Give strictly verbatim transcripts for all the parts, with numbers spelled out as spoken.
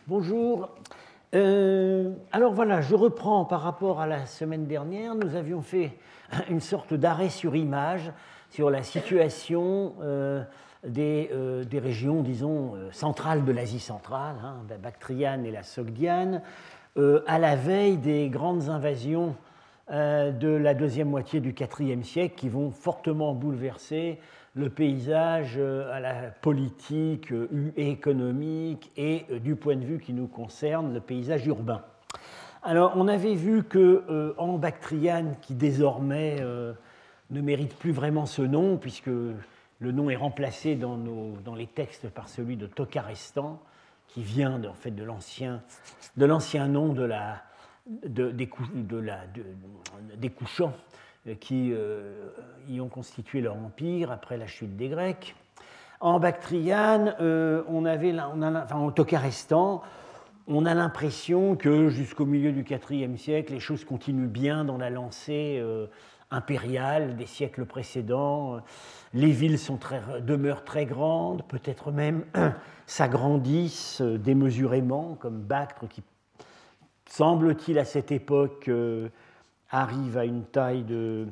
Bonjour. Euh, alors voilà, je reprends par rapport à la semaine dernière. Nous avions fait une sorte d'arrêt sur image sur la situation euh, des, euh, des régions, disons, centrales de l'Asie centrale, hein, la Bactriane et la Sogdiane, euh, à la veille des grandes invasions euh, de la deuxième moitié du quatrième siècle qui vont fortement bouleverser le paysage euh, à la politique, euh, économique et, euh, du point de vue qui nous concerne, le paysage urbain. Alors, on avait vu que euh, en Bactriane, qui désormais euh, ne mérite plus vraiment ce nom, puisque le nom est remplacé dans, nos, dans les textes par celui de Tokarestan, qui vient de, en fait, de l'ancien, de l'ancien nom de la, de, des, de la, de, des Couchants, qui euh, y ont constitué leur empire après la chute des Grecs. En Bactriane, euh, on avait, on a, enfin, en Tokarestan, on a l'impression que jusqu'au milieu du quatrième siècle, les choses continuent bien dans la lancée euh, impériale des siècles précédents. Les villes sont très, demeurent très grandes, peut-être même s'agrandissent démesurément, comme Bactre, qui, semble-t-il, à cette époque, euh, arrive à une taille de...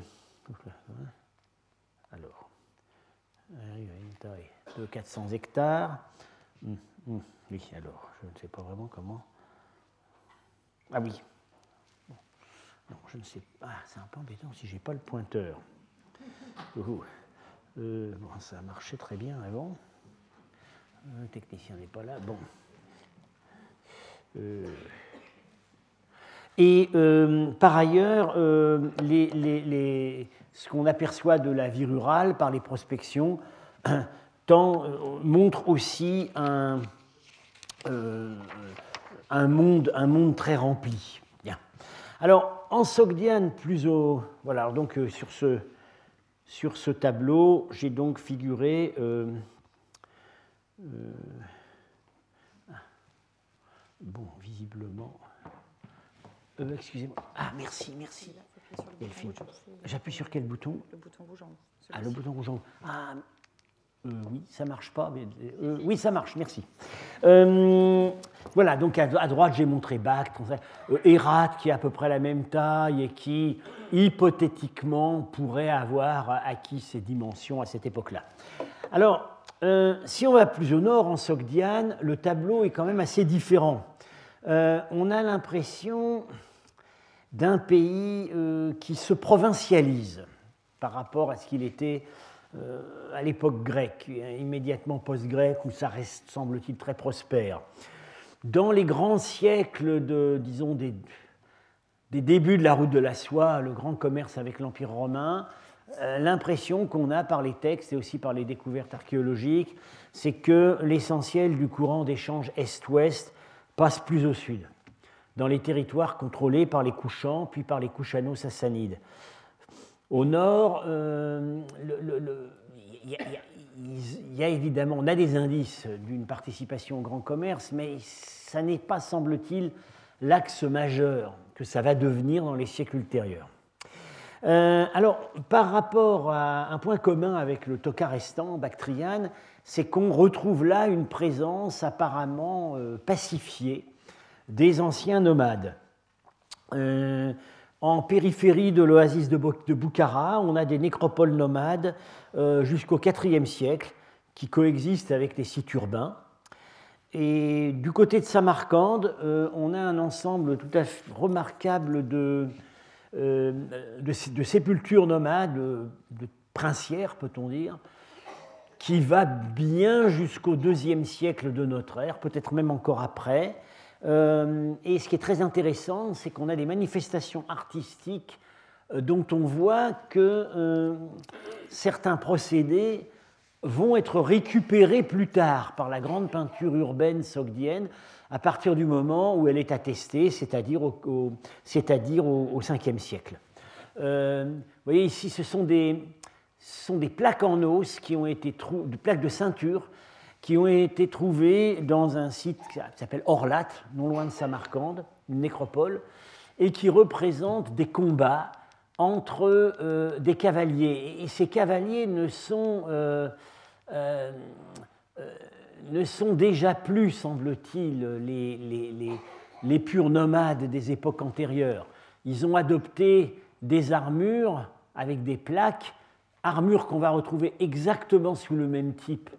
Alors, arrive à une taille de quatre cents hectares. Hum, hum, oui, alors, je ne sais pas vraiment comment... Ah oui. Bon. Non, je ne sais pas. Ah, c'est un peu embêtant si je n'ai pas le pointeur. Oh. Euh, bon, ça a marché très bien avant. Le technicien n'est pas là. Bon. Euh... Et euh, par ailleurs, euh, les, les, les, ce qu'on aperçoit de la vie rurale par les prospections tant, euh, montre aussi un, euh, un, monde, un monde très rempli. Bien. Alors, en Sogdiane, plus au... Voilà, donc euh, sur, ce, sur ce tableau, j'ai donc figuré... Euh, euh, bon, visiblement... Euh, excusez-moi. Ah, merci, merci. J'appuie sur quel bouton? Le bouton rouge en haut. Ah, le bouton rouge en haut. Ah, euh, oui, ça ne marche pas. Mais, euh, oui, ça marche, merci. Euh, voilà, donc à, à droite, j'ai montré Bactre, euh, Hérat, qui a à peu près la même taille et qui, hypothétiquement, pourrait avoir acquis ces dimensions à cette époque-là. Alors, euh, si on va plus au nord, en Sogdiane, le tableau est quand même assez différent. Euh, on a l'impression d'un pays euh, qui se provincialise par rapport à ce qu'il était euh, à l'époque grecque, immédiatement post-grecque, où ça reste, semble-t-il, très prospère. Dans les grands siècles de, disons, des, des débuts de la route de la soie, le grand commerce avec l'Empire romain, euh, l'impression qu'on a par les textes et aussi par les découvertes archéologiques, c'est que l'essentiel du courant d'échange est-ouest passe plus au sud, dans les territoires contrôlés par les Couchants, puis par les Couchano-Sassanides. Au nord, euh, le, le, le, y a, il y a évidemment, on a des indices d'une participation au grand commerce, mais ça n'est pas, semble-t-il, l'axe majeur que ça va devenir dans les siècles ultérieurs. Euh, alors, par rapport à un point commun avec le Tokarestan bactriane, c'est qu'on retrouve là une présence apparemment euh, pacifiée des anciens nomades. Euh, en périphérie de l'oasis de, de Boukhara, on a des nécropoles nomades euh, jusqu'au quatrième siècle qui coexistent avec les sites urbains. Et du côté de Samarcande, euh, on a un ensemble tout à fait remarquable de, euh, de, de sépultures nomades, de, de princières, peut-on dire, qui va bien jusqu'au deuxième siècle de notre ère, peut-être même encore après. Euh, et ce qui est très intéressant, c'est qu'on a des manifestations artistiques euh, dont on voit que euh, certains procédés vont être récupérés plus tard par la grande peinture urbaine sogdienne à partir du moment où elle est attestée, c'est-à-dire au, au, c'est-à-dire au, au cinquième siècle. Euh, vous voyez ici, ce sont des... Ce sont des plaques en os, qui ont été trou... des plaques de ceinture, qui ont été trouvées dans un site qui s'appelle Orlat, non loin de Samarcande, une nécropole, et qui représentent des combats entre euh, des cavaliers. Et ces cavaliers ne sont, euh, euh, ne sont déjà plus, semble-t-il, les, les, les, les purs nomades des époques antérieures. Ils ont adopté des armures avec des plaques, armures qu'on va retrouver exactement sous le même type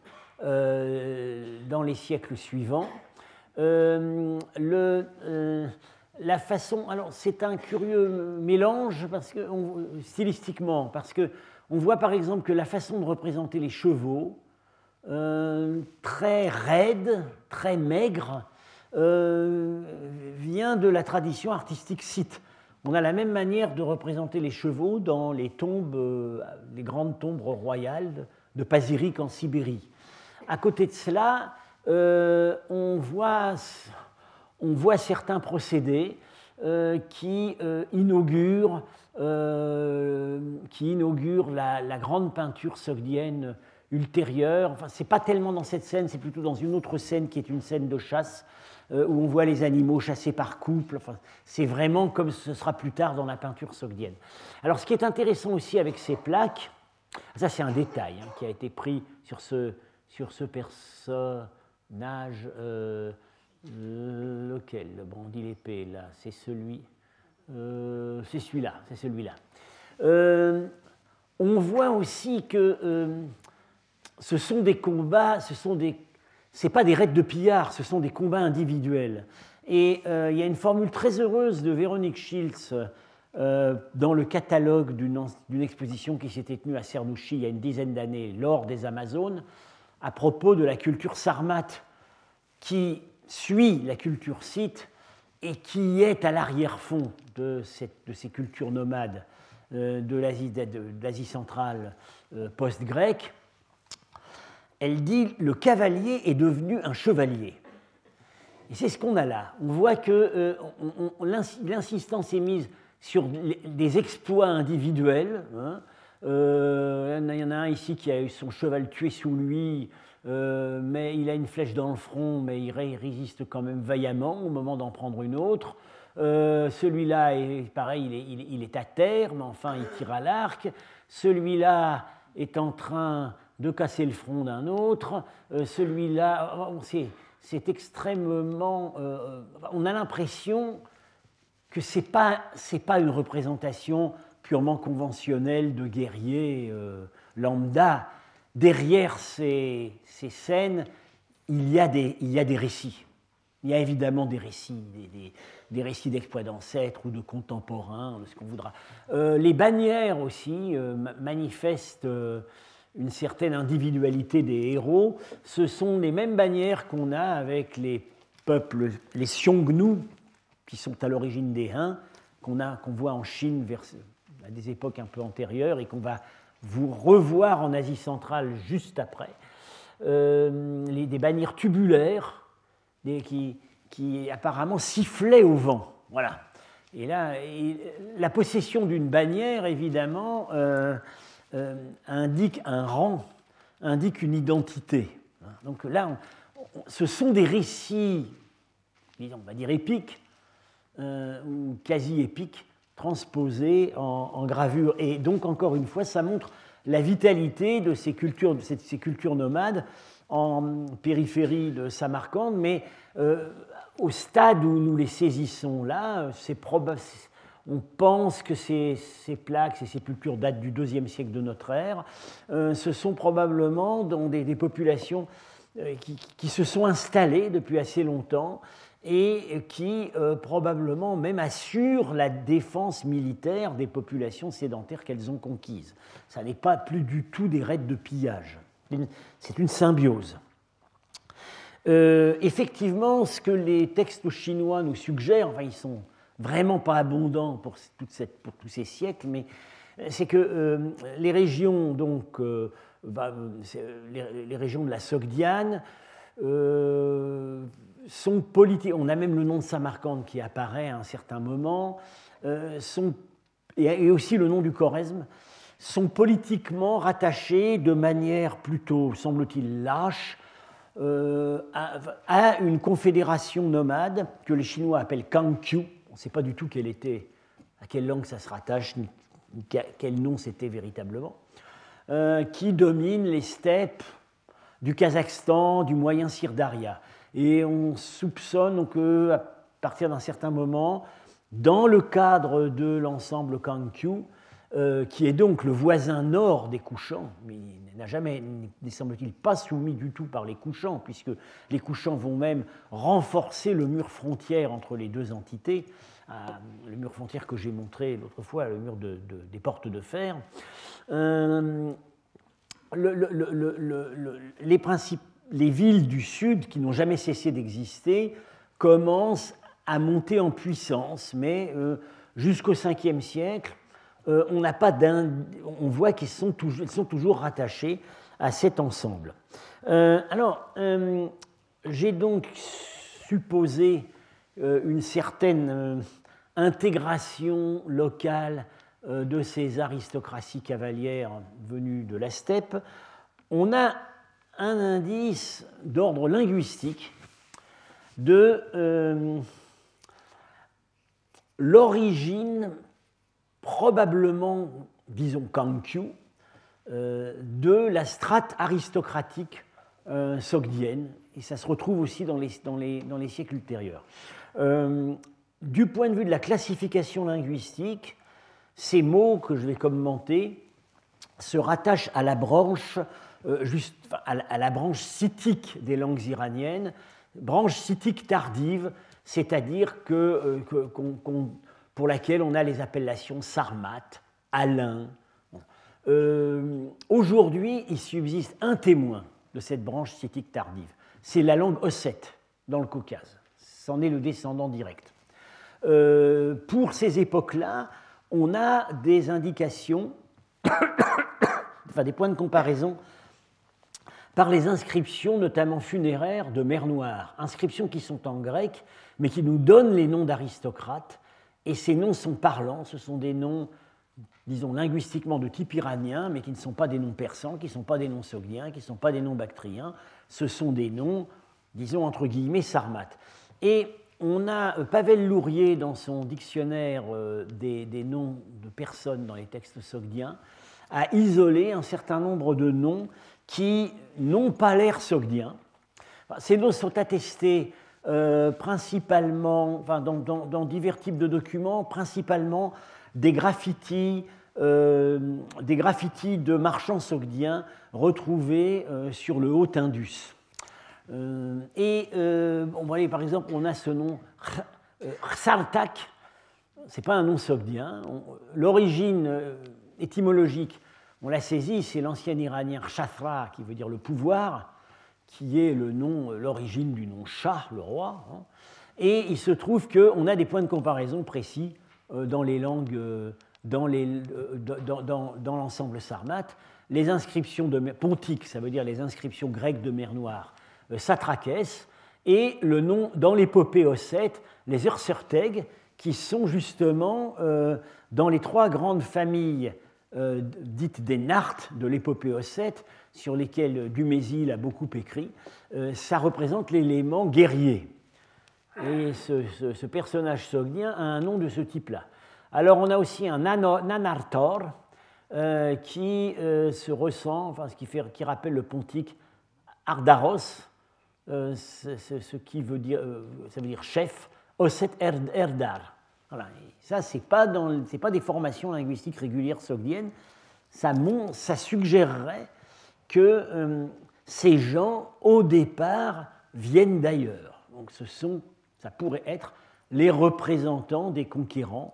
euh, dans les siècles suivants. Euh, le, euh, la façon, alors c'est un curieux mélange parce que, on, stylistiquement, parce que on voit par exemple que la façon de représenter les chevaux, euh, très raide, très maigre, euh, vient de la tradition artistique scythe. On a la même manière de représenter les chevaux dans les tombes, euh, les grandes tombes royales de, de Pazyryk en Sibérie. À côté de cela, euh, on, voit, on voit certains procédés euh, qui, euh, inaugurent, euh, qui inaugurent la, la grande peinture sogdienne ultérieure. Enfin, ce n'est pas tellement dans cette scène, c'est plutôt dans une autre scène qui est une scène de chasse, euh, où on voit les animaux chassés par couple. Enfin, c'est vraiment comme ce sera plus tard dans la peinture sogdienne. Alors, ce qui est intéressant aussi avec ces plaques, ça c'est un détail hein, qui a été pris sur ce, sur ce personnage, euh, lequel, le brandit l'épée, là, c'est celui, euh, c'est celui-là, c'est celui-là. Euh, on voit aussi que euh, ce sont des combats, ce sont des, c'est pas des raids de pillards, ce sont des combats individuels. Et euh, il y a une formule très heureuse de Véronique Schiltz euh, dans le catalogue d'une, d'une exposition qui s'était tenue à Cernouchi il y a une dizaine d'années, l'or des Amazones, à propos de la culture sarmate qui suit la culture scythe et qui est à l'arrière-fond de, cette, de ces cultures nomades euh, de, l'Asie, de, de l'Asie centrale euh, post-grecque. Elle dit « le cavalier est devenu un chevalier ». Et c'est ce qu'on a là. On voit que euh, on, on, l'insistance est mise sur des exploits individuels. Hein. Euh, il y en a un ici qui a eu son cheval tué sous lui, euh, mais il a une flèche dans le front, mais il résiste quand même vaillamment au moment d'en prendre une autre. Euh, celui-là, est pareil, il est, il, il est à terre, mais enfin il tire à l'arc. Celui-là est en train de casser le front d'un autre. Euh, celui-là, c'est, c'est extrêmement... Euh, on a l'impression que ce n'est pas, c'est pas une représentation purement conventionnelle de guerrier euh, lambda. Derrière ces, ces scènes, il y, a des, il y a des récits. Il y a évidemment des récits, des, des, des récits d'exploits d'ancêtres ou de contemporains, de ce qu'on voudra. Euh, les bannières aussi euh, manifestent euh, une certaine individualité des héros. Ce sont les mêmes bannières qu'on a avec les peuples, les Xiongnu, qui sont à l'origine des Han, qu'on, a, qu'on voit en Chine vers, à des époques un peu antérieures et qu'on va vous revoir en Asie centrale juste après. Euh, les, des bannières tubulaires des, qui, qui apparemment sifflaient au vent. Voilà. Et là, et la possession d'une bannière, évidemment, euh, euh, indique un rang, indique une identité. Donc là, on, on, ce sont des récits, on va dire épiques, euh, ou quasi épiques, transposés en, en gravure. Et donc, encore une fois, ça montre la vitalité de ces cultures, de ces, ces cultures nomades en périphérie de Samarcande, mais euh, au stade où nous les saisissons là, c'est probable, on pense que ces, ces plaques, ces sépultures datent du deuxième siècle de notre ère. Euh, ce sont probablement dans des, des populations euh, qui, qui se sont installées depuis assez longtemps et qui euh, probablement même assurent la défense militaire des populations sédentaires qu'elles ont conquises. Ça n'est pas plus du tout des raids de pillage. C'est une symbiose. Euh, effectivement, ce que les textes chinois nous suggèrent, enfin ils sont vraiment pas abondants pour, toute cette, pour tous ces siècles, mais c'est que euh, les régions, donc, euh, bah, les, les régions de la Sogdiane, euh, sont politiques. On a même le nom de Samarcande qui apparaît à un certain moment, euh, sont, et aussi le nom du Khorezm, sont politiquement rattachés de manière plutôt, semble-t-il, lâche euh, à, à une confédération nomade que les Chinois appellent Kangqiu. On ne sait pas du tout quelle était, à quelle langue ça se rattache, ni quel nom c'était véritablement, euh, qui domine les steppes du Kazakhstan, du moyen Sirdaria. Et on soupçonne qu'à partir d'un certain moment, dans le cadre de l'ensemble Kangkyu, euh, qui est donc le voisin nord des Kushans, mais il n'a jamais, ne semble-t-il, pas soumis du tout par les Kushans, puisque les Kushans vont même renforcer le mur frontière entre les deux entités, euh, le mur frontière que j'ai montré l'autre fois, le mur de, de, des portes de fer. Euh, le, le, le, le, les, principes, les villes du sud, qui n'ont jamais cessé d'exister, commencent à monter en puissance, mais euh, jusqu'au cinquième siècle, euh, on n'a pas d'un, on voit qu'ils sont toujours, ils sont toujours rattachés à cet ensemble. Euh, alors, euh, j'ai donc supposé euh, une certaine euh, intégration locale euh, de ces aristocraties cavalières venues de la steppe. On a un indice d'ordre linguistique de euh, l'origine, probablement, disons Kangkyu, euh, de la strate aristocratique euh, sogdienne, et ça se retrouve aussi dans les, dans les, dans les siècles ultérieurs. Euh, du point de vue de la classification linguistique, ces mots que je vais commenter se rattachent à la branche, euh, juste, à, la, à la branche scythique des langues iraniennes, branche scythique tardive, c'est-à-dire que, euh, que, qu'on, qu'on, pour laquelle on a les appellations sarmate, alain. Euh, aujourd'hui, il subsiste un témoin de cette branche scythique tardive. C'est la langue ossète, dans le Caucase. C'en est le descendant direct. Euh, pour ces époques-là, on a des indications, enfin des points de comparaison, par les inscriptions, notamment funéraires, de Mer Noire. Inscriptions qui sont en grec, mais qui nous donnent les noms d'aristocrates. Et ces noms sont parlants, ce sont des noms, disons, linguistiquement de type iranien, mais qui ne sont pas des noms persans, qui ne sont pas des noms sogdiens, qui ne sont pas des noms bactriens. Ce sont des noms, disons, entre guillemets, sarmates. Et on a Pavel Lourier, dans son dictionnaire des, des noms de personnes dans les textes sogdiens, a isolé un certain nombre de noms qui n'ont pas l'air sogdiens. Ces noms sont attestés euh, principalement, enfin, dans, dans, dans divers types de documents, principalement des graffitis, euh, des graffitis de marchands sogdiens retrouvés euh, sur le Haut-Indus. Euh, et euh, bon, voyez, par exemple, on a ce nom Rsartak, ce n'est pas un nom sogdien. L'origine euh, étymologique, on l'a saisi, c'est l'ancien iranien Kshatra, qui veut dire le pouvoir, qui est le nom, l'origine du nom Shah, le roi. Hein. Et il se trouve qu'on a des points de comparaison précis euh, dans les langues, euh, dans, les, euh, dans, dans, dans l'ensemble sarmate. Les inscriptions de pontiques, ça veut dire les inscriptions grecques de Mer Noire, euh, Satrakès, et le nom dans l'épopée ossète, les Urserteg, qui sont justement euh, dans les trois grandes familles Euh, dites des Nartes de l'épopée ossète, sur lesquelles Dumézil a beaucoup écrit, euh, ça représente l'élément guerrier. Et ce, ce, ce personnage sogdien a un nom de ce type-là. Alors on a aussi un Nanartor euh, qui euh, se ressent, enfin ce qui, fait, qui rappelle le pontique Ardaros, euh, ce, ce, ce qui veut dire, euh, ça veut dire chef, Osset Erdar. Voilà. Ça, ce n'est pas, pas des formations linguistiques régulières sogdiennes. Ça, ça suggérerait que euh, ces gens, au départ, viennent d'ailleurs. Donc, ce sont, ça pourrait être les représentants des conquérants,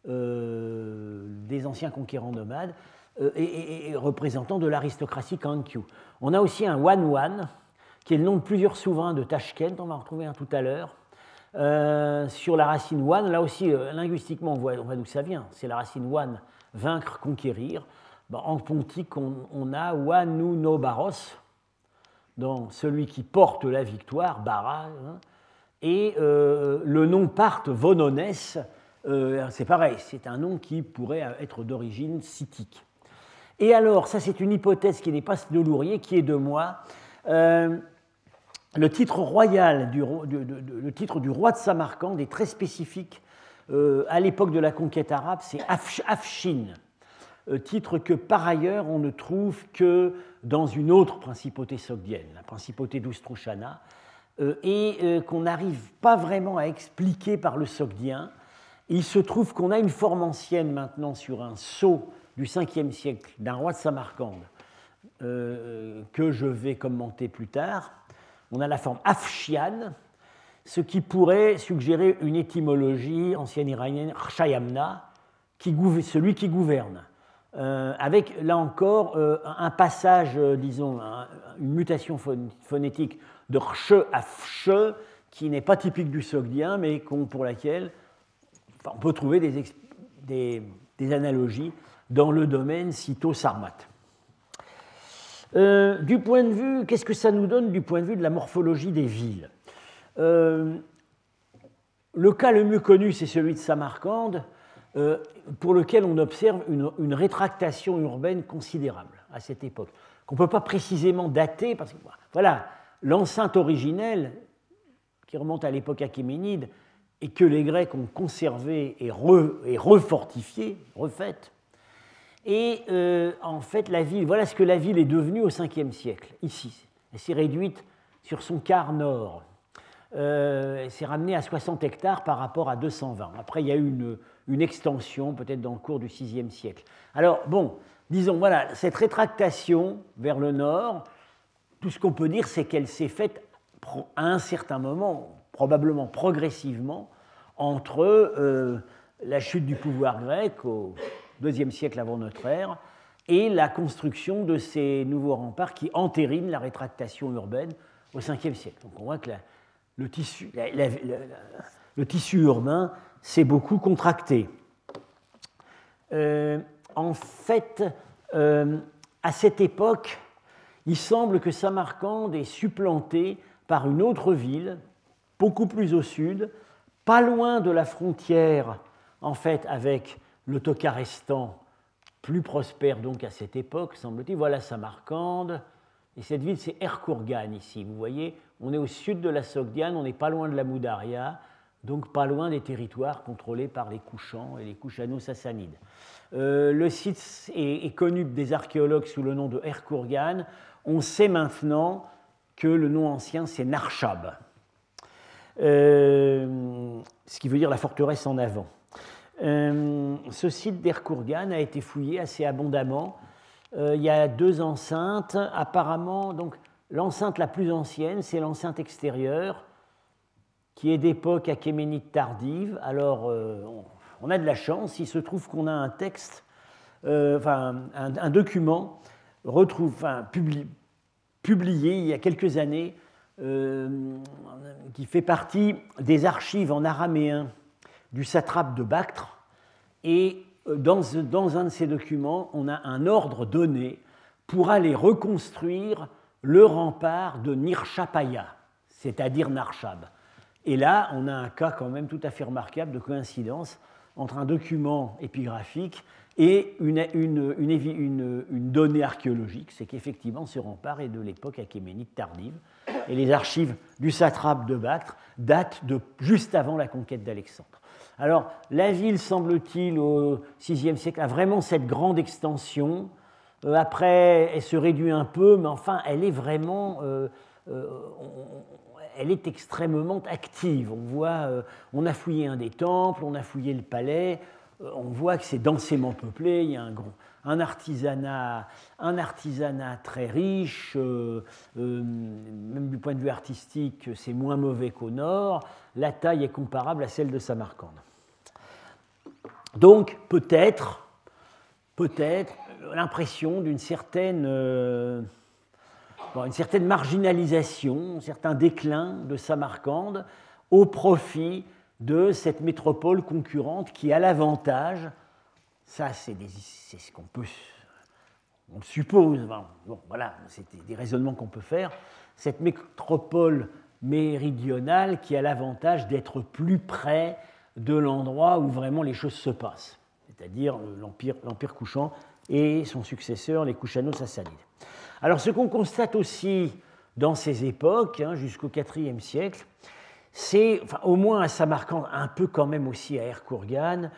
euh, des anciens conquérants nomades, euh, et, et, et représentants de l'aristocratie Kangkyu. On a aussi un Wanwan, qui est le nom de plusieurs souverains de Tashkent, on va en retrouver un tout à l'heure. Euh, sur la racine wan, là aussi, euh, linguistiquement, on voit, on voit d'où ça vient. C'est la racine wan, vaincre, conquérir. Ben, en pontique, on, on a wanu no baros, donc celui qui porte la victoire, bara, hein, et euh, le nom part vonones, euh, c'est pareil, c'est un nom qui pourrait être d'origine scythique. Et alors, ça c'est une hypothèse qui n'est pas de Lourier, qui est de moi. Euh, Le titre royal, du, de, de, de, le titre du roi de Samarcande est très spécifique euh, à l'époque de la conquête arabe, c'est Afshin. titre que par ailleurs on ne trouve que dans une autre principauté sogdienne, la principauté d'Oustrouchana, euh, et euh, qu'on n'arrive pas vraiment à expliquer par le sogdien. Il se trouve qu'on a une forme ancienne maintenant sur un sceau du cinquième siècle d'un roi de Samarcande euh, que je vais commenter plus tard. On a la forme afshiane, ce qui pourrait suggérer une étymologie ancienne iranienne, Rshayamna, qui celui qui gouverne, euh, avec là encore euh, un passage, euh, disons, un, une mutation phonétique de Rche à Fche, qui n'est pas typique du sogdien, mais pour laquelle enfin, on peut trouver des, des, des analogies dans le domaine sitho-sarmate. Euh, du point de vue, qu'est-ce que ça nous donne du point de vue de la morphologie des villes? euh, Le cas le mieux connu, c'est celui de Samarcande, euh, pour lequel on observe une, une rétractation urbaine considérable à cette époque, qu'on ne peut pas précisément dater, parce que voilà, l'enceinte originelle, qui remonte à l'époque achéménide, et que les Grecs ont conservée et, re, et refortifiée, refaite. Et euh, en fait, la ville, voilà ce que la ville est devenue au cinquième siècle, ici. Elle s'est réduite sur son quart nord. Euh, elle s'est ramenée à soixante hectares par rapport à deux cent vingt. Après, il y a eu une, une extension, peut-être dans le cours du sixième siècle. Alors, bon, disons, voilà, cette rétractation vers le nord, tout ce qu'on peut dire, c'est qu'elle s'est faite à un certain moment, probablement progressivement, entre euh, la chute du pouvoir grec au deuxième siècle avant notre ère et la construction de ces nouveaux remparts qui entérinent la rétractation urbaine au cinquième siècle. Donc on voit que la, le, tissu, la, la, la, le tissu urbain s'est beaucoup contracté. Euh, en fait, euh, à cette époque, il semble que Samarcande est supplantée par une autre ville, beaucoup plus au sud, pas loin de la frontière, en fait, avec le Tokarestan, plus prospère donc à cette époque, semble-t-il. Voilà Samarcande, et cette ville, c'est Erkourgan, ici. Vous voyez, on est au sud de la Sogdiane, on n'est pas loin de la Moudaria, donc pas loin des territoires contrôlés par les Kouchans et les Kouchano-Sassanides. Euh, le site est, est connu des archéologues sous le nom de Erkourgan. On sait maintenant que le nom ancien, c'est Narshab, euh, ce qui veut dire la forteresse en avant. Euh, ce site d'Erkourgan a été fouillé assez abondamment. Euh, il y a deux enceintes. Apparemment, donc, l'enceinte la plus ancienne, c'est l'enceinte extérieure, qui est d'époque achéménide tardive. Alors, euh, on a de la chance, il se trouve qu'on a un texte, euh, enfin, un, un document retrouve, enfin, publié, publié il y a quelques années, euh, qui fait partie des archives en araméen du satrape de Bactre, et dans, dans un de ces documents, on a un ordre donné pour aller reconstruire le rempart de Nirshapaya, c'est-à-dire Narshab. Et là, on a un cas quand même tout à fait remarquable de coïncidence entre un document épigraphique et une, une, une, une, une donnée archéologique, c'est qu'effectivement ce rempart est de l'époque achéménide tardive, et les archives du satrape de Bactre datent de juste avant la conquête d'Alexandre. Alors, la ville, semble-t-il, au sixième siècle, a vraiment cette grande extension. Euh, après, elle se réduit un peu, mais enfin, elle est vraiment, euh, euh, on, elle est extrêmement active. On voit, euh, on a fouillé un des temples, on a fouillé le palais, euh, on voit que c'est densément peuplé. Il y a un grand, un artisanat, un artisanat très riche. Euh, euh, même du point de vue artistique, c'est moins mauvais qu'au nord. La taille est comparable à celle de Samarcande. Donc, peut-être, peut-être l'impression d'une certaine, euh, bon, une certaine marginalisation, un certain déclin de Samarcande au profit de cette métropole concurrente qui a l'avantage, ça c'est, des, c'est ce qu'on peut, on le suppose, bon, voilà, c'est des raisonnements qu'on peut faire, cette métropole méridionale qui a l'avantage d'être plus près de l'endroit où vraiment les choses se passent, c'est-à-dire l'Empire, l'Empire Kouchan et son successeur, les Kouchano-Sassanides. Alors, ce qu'on constate aussi dans ces époques, hein, jusqu'au quatrième siècle, c'est, enfin, au moins à Samarcande, un peu quand même aussi à Erkourgan,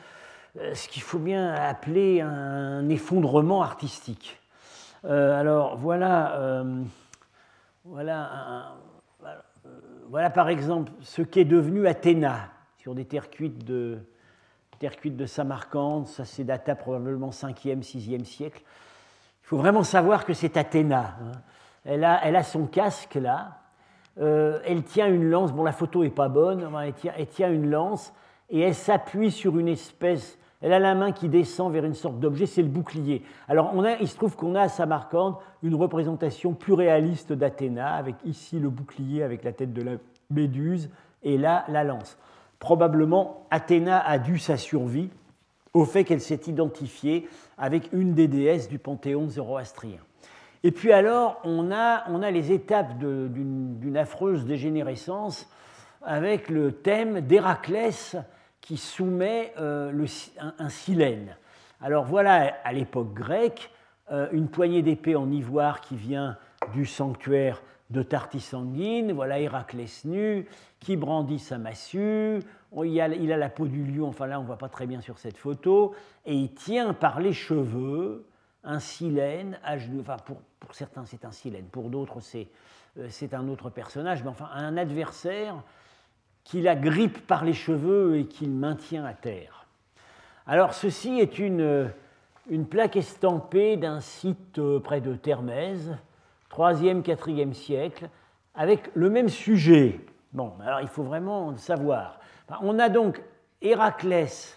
ce qu'il faut bien appeler un effondrement artistique. Euh, alors voilà, euh, voilà, un, voilà, voilà par exemple ce qu'est devenu Athéna sur des terres cuites de, terres cuites de Samarcande. Ça c'est data probablement cinquième, sixième siècle. Il faut vraiment savoir que c'est Athéna. Hein. Elle a, elle a son casque là. Euh, elle tient une lance. Bon, la photo n'est pas bonne. Elle tient, elle tient une lance et elle s'appuie sur une espèce. Elle a la main qui descend vers une sorte d'objet, c'est le bouclier. Alors, on a, il se trouve qu'on a à Samarcande une représentation plus réaliste d'Athéna, avec ici le bouclier avec la tête de la méduse et là la lance. Probablement, Athéna a dû sa survie au fait qu'elle s'est identifiée avec une des déesses du panthéon zoroastrien. Et puis alors, on a, on a les étapes de, d'une, d'une affreuse dégénérescence avec le thème d'Héraclès qui soumet euh, le, un, un silène. Alors voilà, à l'époque grecque, euh, une poignée d'épée en ivoire qui vient du sanctuaire de Tartisanguine. Voilà Héraclès nu, qui brandit sa massue. Il a, il a la peau du lion, enfin là on ne voit pas très bien sur cette photo, et il tient par les cheveux un silène, à genoux. Enfin pour, pour certains c'est un silène, pour d'autres c'est, euh, c'est un autre personnage, mais enfin un adversaire qui la grippe par les cheveux et qu'il maintient à terre. Alors ceci est une, une plaque estampée d'un site près de Termèse, troisième, quatrième siècle, avec le même sujet. Bon, alors il faut vraiment savoir. On a donc Héraclès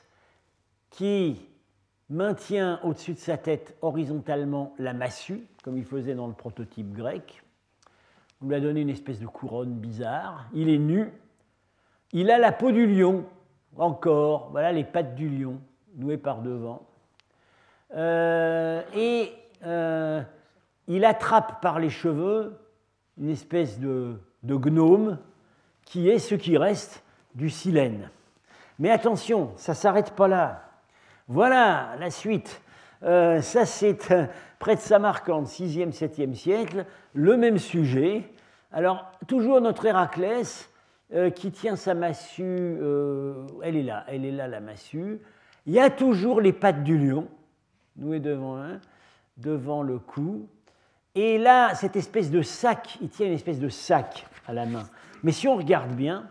qui maintient au-dessus de sa tête horizontalement la massue, comme il faisait dans le prototype grec. On lui a donné une espèce de couronne bizarre. Il est nu. Il a la peau du lion, encore, voilà les pattes du lion, nouées par devant. Euh, et euh, il attrape par les cheveux une espèce de, de gnome qui est ce qui reste du silène. Mais attention, ça ne s'arrête pas là. Voilà la suite. Euh, ça, c'est euh, près de Samarcande, sixième, septième siècle, le même sujet. Alors, toujours notre Héraclès, Euh, qui tient sa massue, euh, elle est là, elle est là la massue. Il y a toujours les pattes du lion, nouées devant, hein, devant le cou. Et là, cette espèce de sac, il tient une espèce de sac à la main. Mais si on regarde bien,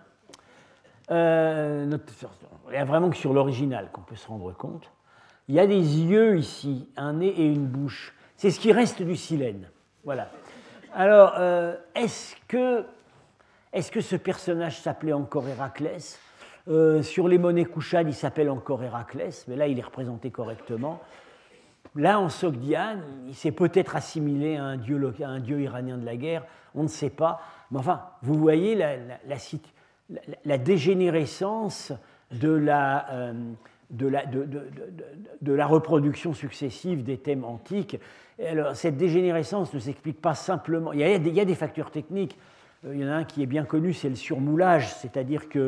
euh, notre, il n'y a vraiment que sur l'original qu'on peut se rendre compte. Il y a des yeux ici, un nez et une bouche. C'est ce qui reste du silène. Voilà. Alors, euh, est-ce que Est-ce que ce personnage s'appelait encore Héraclès ? euh, Sur les monnaies Kouchad, il s'appelle encore Héraclès, mais là, il est représenté correctement. Là, en Sogdiane, il s'est peut-être assimilé à un, dieu, à un dieu iranien de la guerre, on ne sait pas. Mais enfin, vous voyez la, la, la, la, la dégénérescence de la, euh, de, la, de, de, de, de la reproduction successive des thèmes antiques. Et alors, cette dégénérescence ne s'explique pas simplement... Il y a des, il y a des facteurs techniques. Il y en a un qui est bien connu, c'est le surmoulage, c'est-à-dire qu'on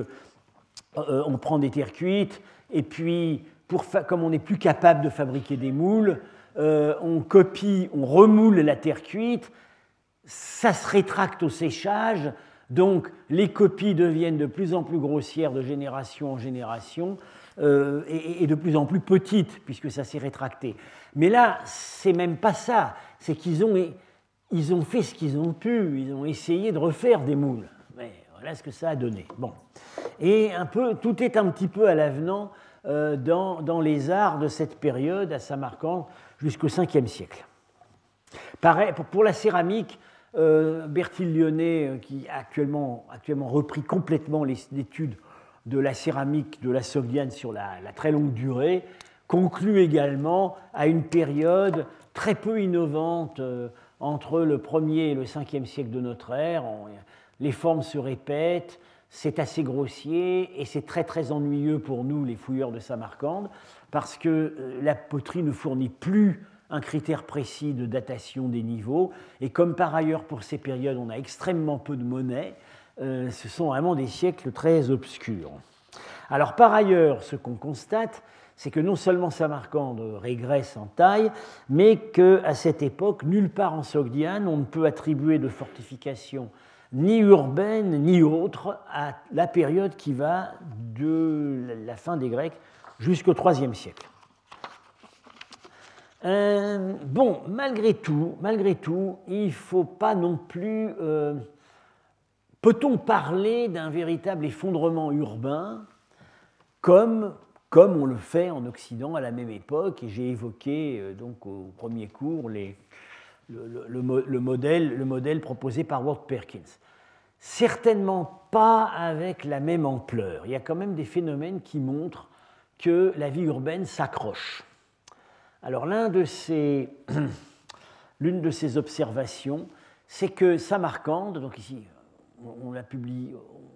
euh, prend des terres cuites, et puis, pour fa- comme on n'est plus capable de fabriquer des moules, euh, on copie, on remoule la terre cuite, ça se rétracte au séchage, donc les copies deviennent de plus en plus grossières de génération en génération, euh, et, et de plus en plus petites, puisque ça s'est rétracté. Mais là, c'est même pas ça, c'est qu'ils ont... Ils ont fait ce qu'ils ont pu, ils ont essayé de refaire des moules. Mais voilà ce que ça a donné. Bon. Et un peu, tout est un petit peu à l'avenant euh, dans, dans les arts de cette période, à Samarcande, jusqu'au cinquième siècle. Pareil, pour, pour la céramique, euh, Bertil Lyonnais, euh, qui a actuellement, actuellement repris complètement l'étude de la céramique de la Sogdiane sur la, la très longue durée, conclut également à une période très peu innovante euh, entre le premier et le cinquième siècle de notre ère. On, les formes se répètent, c'est assez grossier et c'est très très ennuyeux pour nous, les fouilleurs de Samarcande, parce que euh, la poterie ne fournit plus un critère précis de datation des niveaux, et comme par ailleurs pour ces périodes on a extrêmement peu de monnaie, euh, ce sont vraiment des siècles très obscurs. Alors par ailleurs, ce qu'on constate, c'est que non seulement Samarcande régresse en taille, mais qu'à cette époque, nulle part en Sogdiane, on ne peut attribuer de fortification ni urbaine ni autre à la période qui va de la fin des Grecs jusqu'au troisième siècle. Euh, bon, malgré tout, malgré tout, il ne faut pas non plus... Euh, peut-on parler d'un véritable effondrement urbain comme, comme on le fait en Occident à la même époque? Et j'ai évoqué euh, donc au premier cours les, le, le, le, le, modèle, le modèle proposé par Ward Perkins. Certainement pas avec la même ampleur. Il y a quand même des phénomènes qui montrent que la vie urbaine s'accroche. Alors l'un de ces, l'une de ces observations, c'est que Samarcande, donc ici on l'a publié,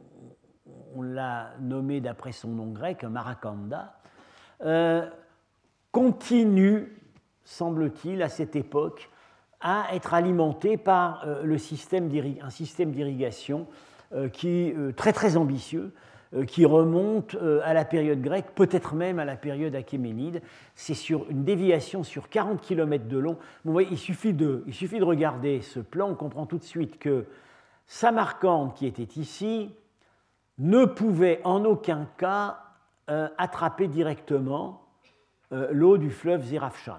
on l'a nommé d'après son nom grec, Marakanda, euh, continue, semble-t-il, à cette époque, à être alimenté par euh, le système un système d'irrigation euh, qui euh, très très ambitieux, euh, qui remonte euh, à la période grecque, peut-être même à la période achéménide. C'est sur une déviation sur quarante kilomètres de long. Vous voyez, il suffit de, il suffit de regarder ce plan, on comprend tout de suite que Samarcande, qui était ici, ne pouvait en aucun cas euh, attraper directement euh, l'eau du fleuve Zerafshan.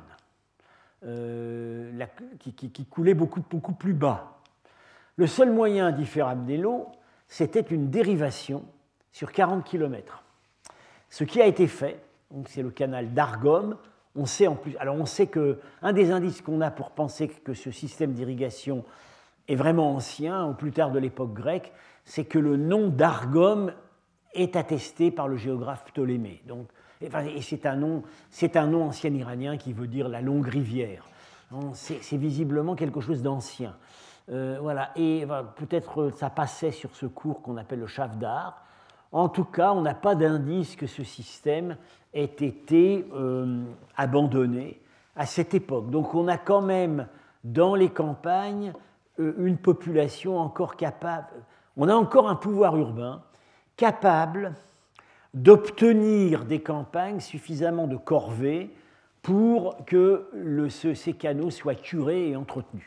Euh, la, qui, qui, qui coulait beaucoup, beaucoup plus bas. Le seul moyen d'y faire amener l'eau, c'était une dérivation sur quarante kilomètres. Ce qui a été fait, c'est le canal d'Argome. On sait en plus, alors on sait que un des indices qu'on a pour penser que ce système d'irrigation est vraiment ancien, au plus tard de l'époque grecque, c'est que le nom d'Argome est attesté par le géographe Ptolémée. Donc, et c'est un nom, c'est un nom ancien iranien qui veut dire la longue rivière. C'est, c'est visiblement quelque chose d'ancien. Euh, voilà. Et voilà, peut-être ça passait sur ce cours qu'on appelle le Chavdar. En tout cas, on n'a pas d'indice que ce système ait été euh, abandonné à cette époque. Donc on a quand même dans les campagnes euh, une population encore capable, on a encore un pouvoir urbain capable d'obtenir des campagnes suffisamment de corvées pour que le, ce, ces canaux soient curés et entretenus.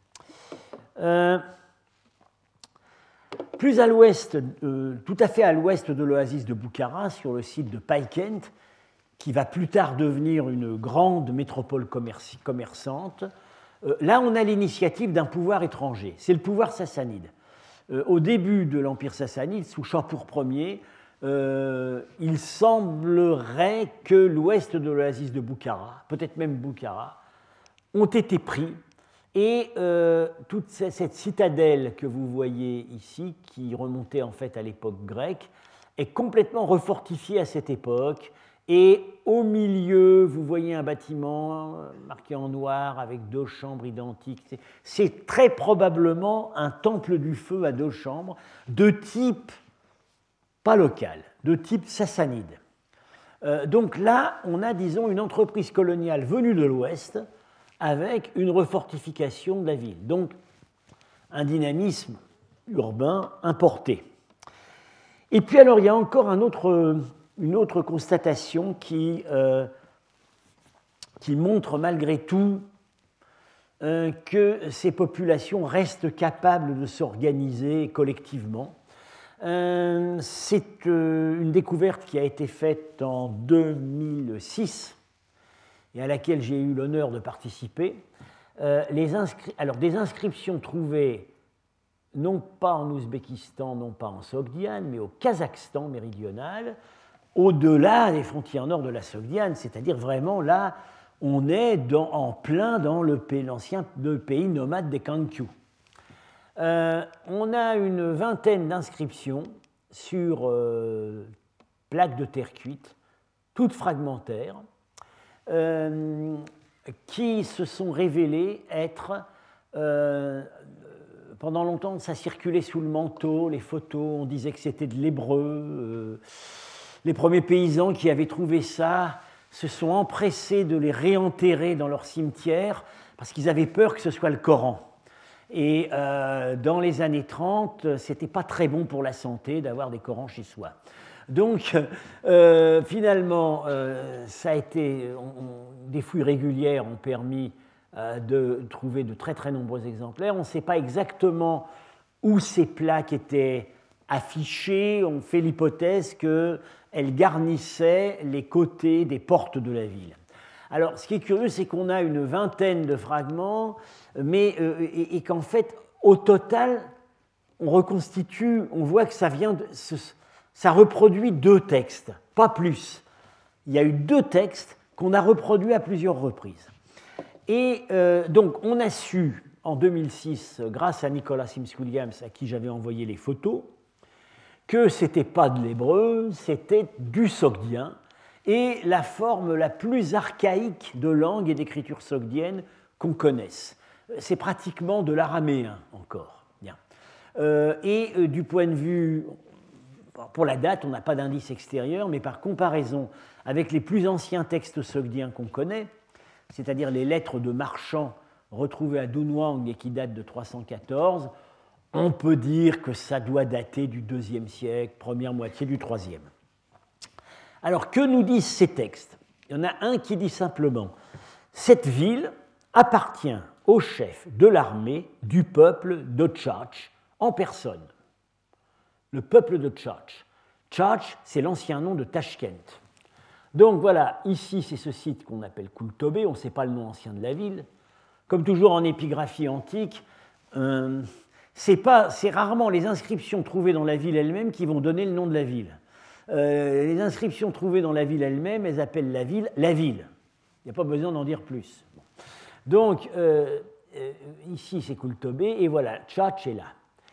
Euh, plus à l'ouest, euh, tout à fait à l'ouest de l'oasis de Boukhara, sur le site de Paykent, qui va plus tard devenir une grande métropole commerci- commerçante, euh, là on a l'initiative d'un pouvoir étranger, c'est le pouvoir sassanide. Euh, au début de l'Empire sassanide, sous Shapur Ier, Euh, il semblerait que l'ouest de l'oasis de Boukhara, peut-être même Boukhara, ont été pris et euh, toute cette citadelle que vous voyez ici, qui remontait en fait à l'époque grecque, est complètement refortifiée à cette époque et au milieu, vous voyez un bâtiment marqué en noir avec deux chambres identiques. C'est, c'est très probablement un temple du feu à deux chambres de type pas local, de type sassanide. Euh, donc là, on a, disons, une entreprise coloniale venue de l'Ouest avec une refortification de la ville. Donc, un dynamisme urbain importé. Et puis alors, il y a encore un autre, une autre constatation qui, euh, qui montre malgré tout euh, que ces populations restent capables de s'organiser collectivement. Euh, c'est euh, une découverte qui a été faite en deux mille six et à laquelle j'ai eu l'honneur de participer. Euh, les inscri- Alors, des inscriptions trouvées non pas en Ouzbékistan, non pas en Sogdiane, mais au Kazakhstan méridional, au-delà des frontières nord de la Sogdiane, c'est-à-dire vraiment là, on est dans, en plein dans le pays, l'ancien le pays nomade des Kangkyu. Euh, on a une vingtaine d'inscriptions sur euh, plaques de terre cuite, toutes fragmentaires, euh, qui se sont révélées être, euh, pendant longtemps, ça circulait sous le manteau, les photos, on disait que c'était de l'hébreu. Euh, les premiers paysans qui avaient trouvé ça se sont empressés de les réenterrer dans leur cimetière parce qu'ils avaient peur que ce soit le Coran. Et euh, dans les années trente, ce n'était pas très bon pour la santé d'avoir des Corans chez soi. Donc, euh, finalement, euh, ça a été, on, on, des fouilles régulières ont permis euh, de trouver de très très nombreux exemplaires. On ne sait pas exactement où ces plaques étaient affiché, on fait l'hypothèse qu'elles garnissaient les côtés des portes de la ville. Alors, ce qui est curieux, c'est qu'on a une vingtaine de fragments, mais, euh, et, et qu'en fait, au total, on reconstitue, on voit que ça vient, de, ça reproduit deux textes, pas plus. Il y a eu deux textes qu'on a reproduits à plusieurs reprises. Et euh, donc, on a su, en deux mille six, grâce à Nicolas Sims-Williams, à qui j'avais envoyé les photos, que ce n'était pas de l'hébreu, c'était du sogdien, et la forme la plus archaïque de langue et d'écriture sogdienne qu'on connaisse. C'est pratiquement de l'araméen encore. Bien. Euh, et euh, du point de vue, pour la date, on n'a pas d'indice extérieur, mais par comparaison avec les plus anciens textes sogdiens qu'on connaît, c'est-à-dire les lettres de marchands retrouvées à Dunhuang et qui datent de trois cent quatorze, on peut dire que ça doit dater du deuxième siècle, première moitié du troisième. Alors, que nous disent ces textes? Il y en a un qui dit simplement « Cette ville appartient au chef de l'armée du peuple de Tchatch en personne. » Le peuple de Tchatch. Tchatch, c'est l'ancien nom de Tashkent. Donc voilà, ici, c'est ce site qu'on appelle Kultobé, on ne sait pas le nom ancien de la ville. Comme toujours en épigraphie antique, euh, c'est pas, c'est rarement les inscriptions trouvées dans la ville elle-même qui vont donner le nom de la ville. Euh, les inscriptions trouvées dans la ville elle-même, elles appellent la ville la ville. Il n'y a pas besoin d'en dire plus. Bon. Donc, euh, euh, ici, c'est Kultobé, et voilà, Tchatch est là.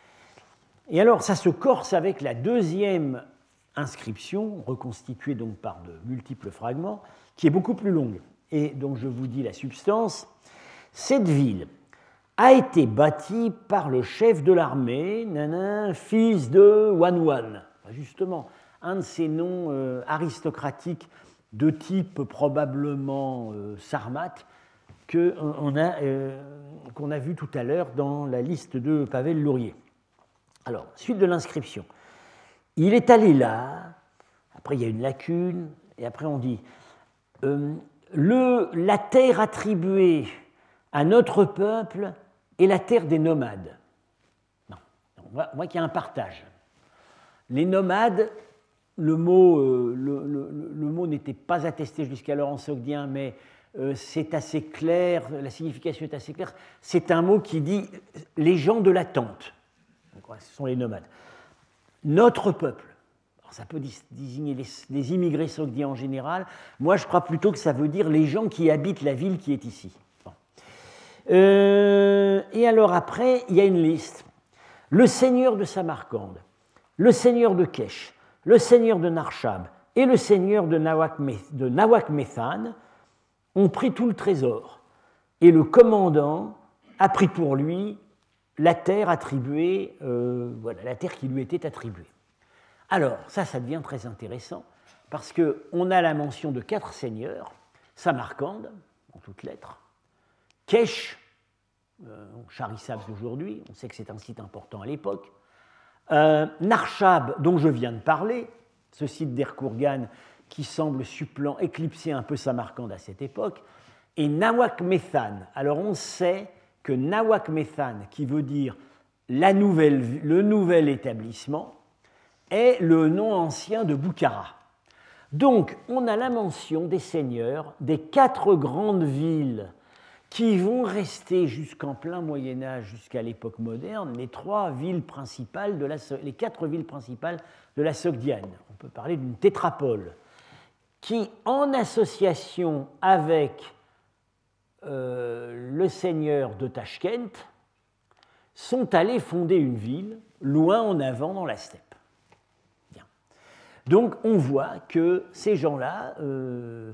Et alors, ça se corse avec la deuxième inscription, reconstituée donc par de multiples fragments, qui est beaucoup plus longue. Et donc, je vous dis la substance. Cette ville a été bâtie par le chef de l'armée, nanan, fils de Wanwan. Justement, un de ces noms euh, aristocratiques de type probablement euh, sarmate qu'on a, euh, qu'on a vu tout à l'heure dans la liste de Pavel-Lourier. Alors, suite de l'inscription. Il est allé là, après il y a une lacune, et après on dit euh, le, la terre attribuée à notre peuple est la terre des nomades. Non, on voit, on voit qu'il y a un partage. Les nomades, le mot, euh, le, le, le mot n'était pas attesté jusqu'alors en sogdien, mais euh, c'est assez clair, la signification est assez claire. C'est un mot qui dit les gens de la tente. Donc, ouais, ce sont les nomades. Notre peuple. Alors, ça peut désigner les, les immigrés sogdiens en général. Moi, je crois plutôt que ça veut dire les gens qui habitent la ville qui est ici. Bon. Euh, et alors après, il y a une liste. Le seigneur de Samarcande, le seigneur de Kesh, le seigneur de Narshab et le seigneur de Nawak Methan ont pris tout le trésor. Et le commandant a pris pour lui la terre attribuée, euh, voilà, la terre qui lui était attribuée. Alors, ça, ça devient très intéressant, parce qu'on a la mention de quatre seigneurs, Samarcande, en toutes lettres, Kesh, euh, Charissabs d'aujourd'hui, on sait que c'est un site important à l'époque, euh, Narshab, dont je viens de parler, ce site d'Erkourgan qui semble supplant, éclipser un peu Samarcande à cette époque, et Nawak Methan. Alors, on sait que Nawak Methan, qui veut dire la nouvelle, le nouvel établissement, est le nom ancien de Boukhara. Donc, on a la mention des seigneurs des quatre grandes villes qui vont rester jusqu'en plein Moyen-Âge, jusqu'à l'époque moderne, les trois villes principales de la, les quatre villes principales de la Sogdiane. On peut parler d'une tétrapole qui, en association avec euh, le seigneur de Tashkent, sont allés fonder une ville loin en avant dans la steppe. Bien. Donc on voit que ces gens-là, euh,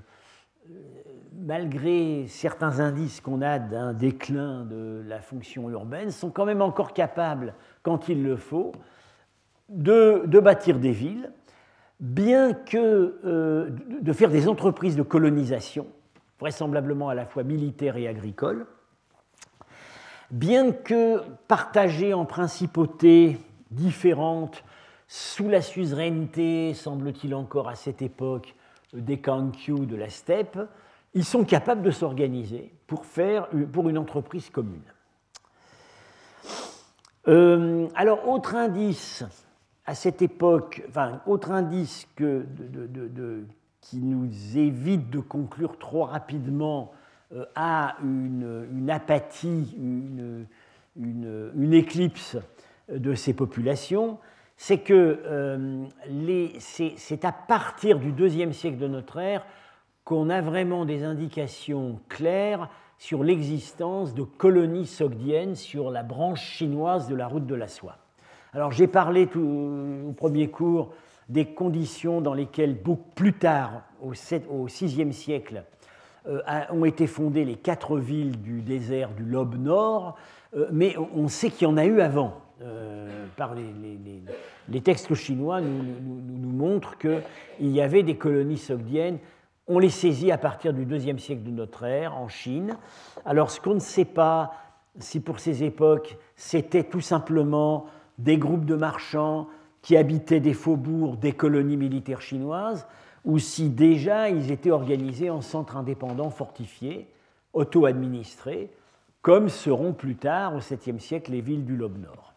malgré certains indices qu'on a d'un déclin de la fonction urbaine, sont quand même encore capables, quand il le faut, de, de bâtir des villes, bien que euh, de faire des entreprises de colonisation, vraisemblablement à la fois militaires et agricoles, bien que partagées en principautés différentes sous la suzeraineté, semble-t-il encore à cette époque, des Kangkyu de la steppe, ils sont capables de s'organiser pour faire pour une entreprise commune. Euh, alors, autre indice à cette époque, enfin, autre indice que de, de, de, qui nous évite de conclure trop rapidement euh, à une, une apathie, une, une, une éclipse de ces populations, c'est que euh, les, c'est, c'est à partir du deuxième siècle de notre ère qu'on a vraiment des indications claires sur l'existence de colonies sogdiennes sur la branche chinoise de la route de la soie. Alors j'ai parlé tout, au premier cours des conditions dans lesquelles beaucoup plus tard, au, sept, au sixième siècle, euh, ont été fondées les quatre villes du désert du Lobe Nord, euh, mais on sait qu'il y en a eu avant. Euh, par les, les, les, les textes chinois nous, nous, nous montrent qu'il y avait des colonies sogdiennes. On les saisit à partir du deuxième siècle de notre ère en Chine. Alors ce qu'on ne sait pas, si pour ces époques c'était tout simplement des groupes de marchands qui habitaient des faubourgs des colonies militaires chinoises, ou si déjà ils étaient organisés en centres indépendants fortifiés, auto-administrés, comme seront plus tard au septième siècle les villes du Lobe Nord.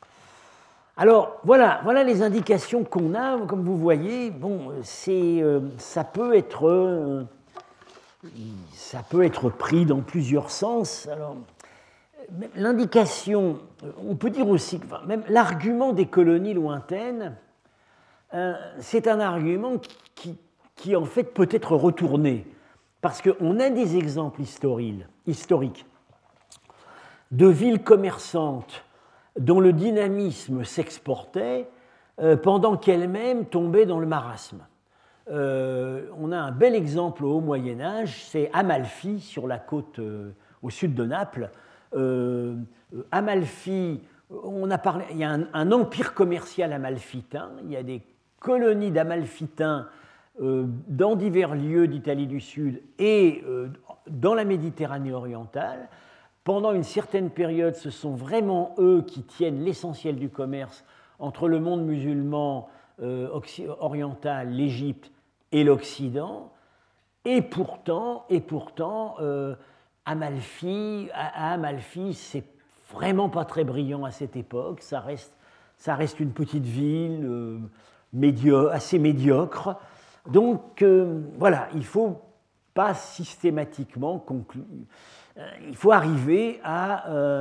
Alors voilà, voilà les indications qu'on a. Comme vous voyez, bon, c'est, euh, ça peut être, euh, ça peut être pris dans plusieurs sens. Alors, l'indication, on peut dire aussi, enfin, même l'argument des colonies lointaines, euh, c'est un argument qui, qui, qui en fait peut être retourné, parce qu'on a des exemples historiques de villes commerçantes dont le dynamisme s'exportait euh, pendant qu'elles-mêmes tombaient dans le marasme. Euh, on a un bel exemple au Haut Moyen-Âge, c'est Amalfi, sur la côte euh, au sud de Naples. Euh, Amalfi, on a parlé, il y a un, un empire commercial amalfitain, il y a des colonies d'amalfitains euh, dans divers lieux d'Italie du Sud et euh, dans la Méditerranée orientale. Pendant une certaine période, ce sont vraiment eux qui tiennent l'essentiel du commerce entre le monde musulman euh, oriental, l'Égypte et l'Occident. Et pourtant, et pourtant euh, Amalfi, à, à Amalfi, c'est vraiment pas très brillant à cette époque. Ça reste, ça reste une petite ville euh, médio- assez médiocre. Donc euh, voilà, il ne faut pas systématiquement conclure. Il faut arriver à, euh,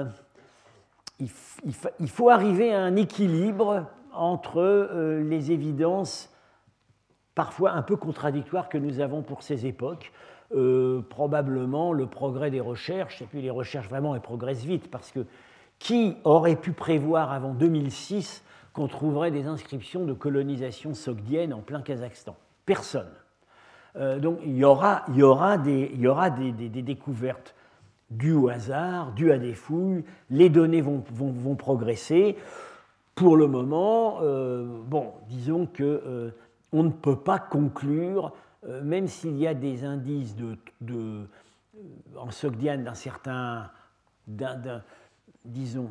il, il, il faut arriver à un équilibre entre euh, les évidences parfois un peu contradictoires que nous avons pour ces époques. Euh, probablement le progrès des recherches, et puis les recherches vraiment elles progressent vite, parce que qui aurait pu prévoir avant deux mille six qu'on trouverait des inscriptions de colonisation sogdienne en plein Kazakhstan? Personne. Euh, donc il y aura, il y aura, des, il y aura des, des, des découvertes dues au hasard, dues à des fouilles, les données vont, vont, vont progresser. Pour le moment, euh, bon, disons qu'on euh, ne peut pas conclure, euh, même s'il y a des indices de, de, euh, en Sogdiane d'un certain, d'un, d'un, disons,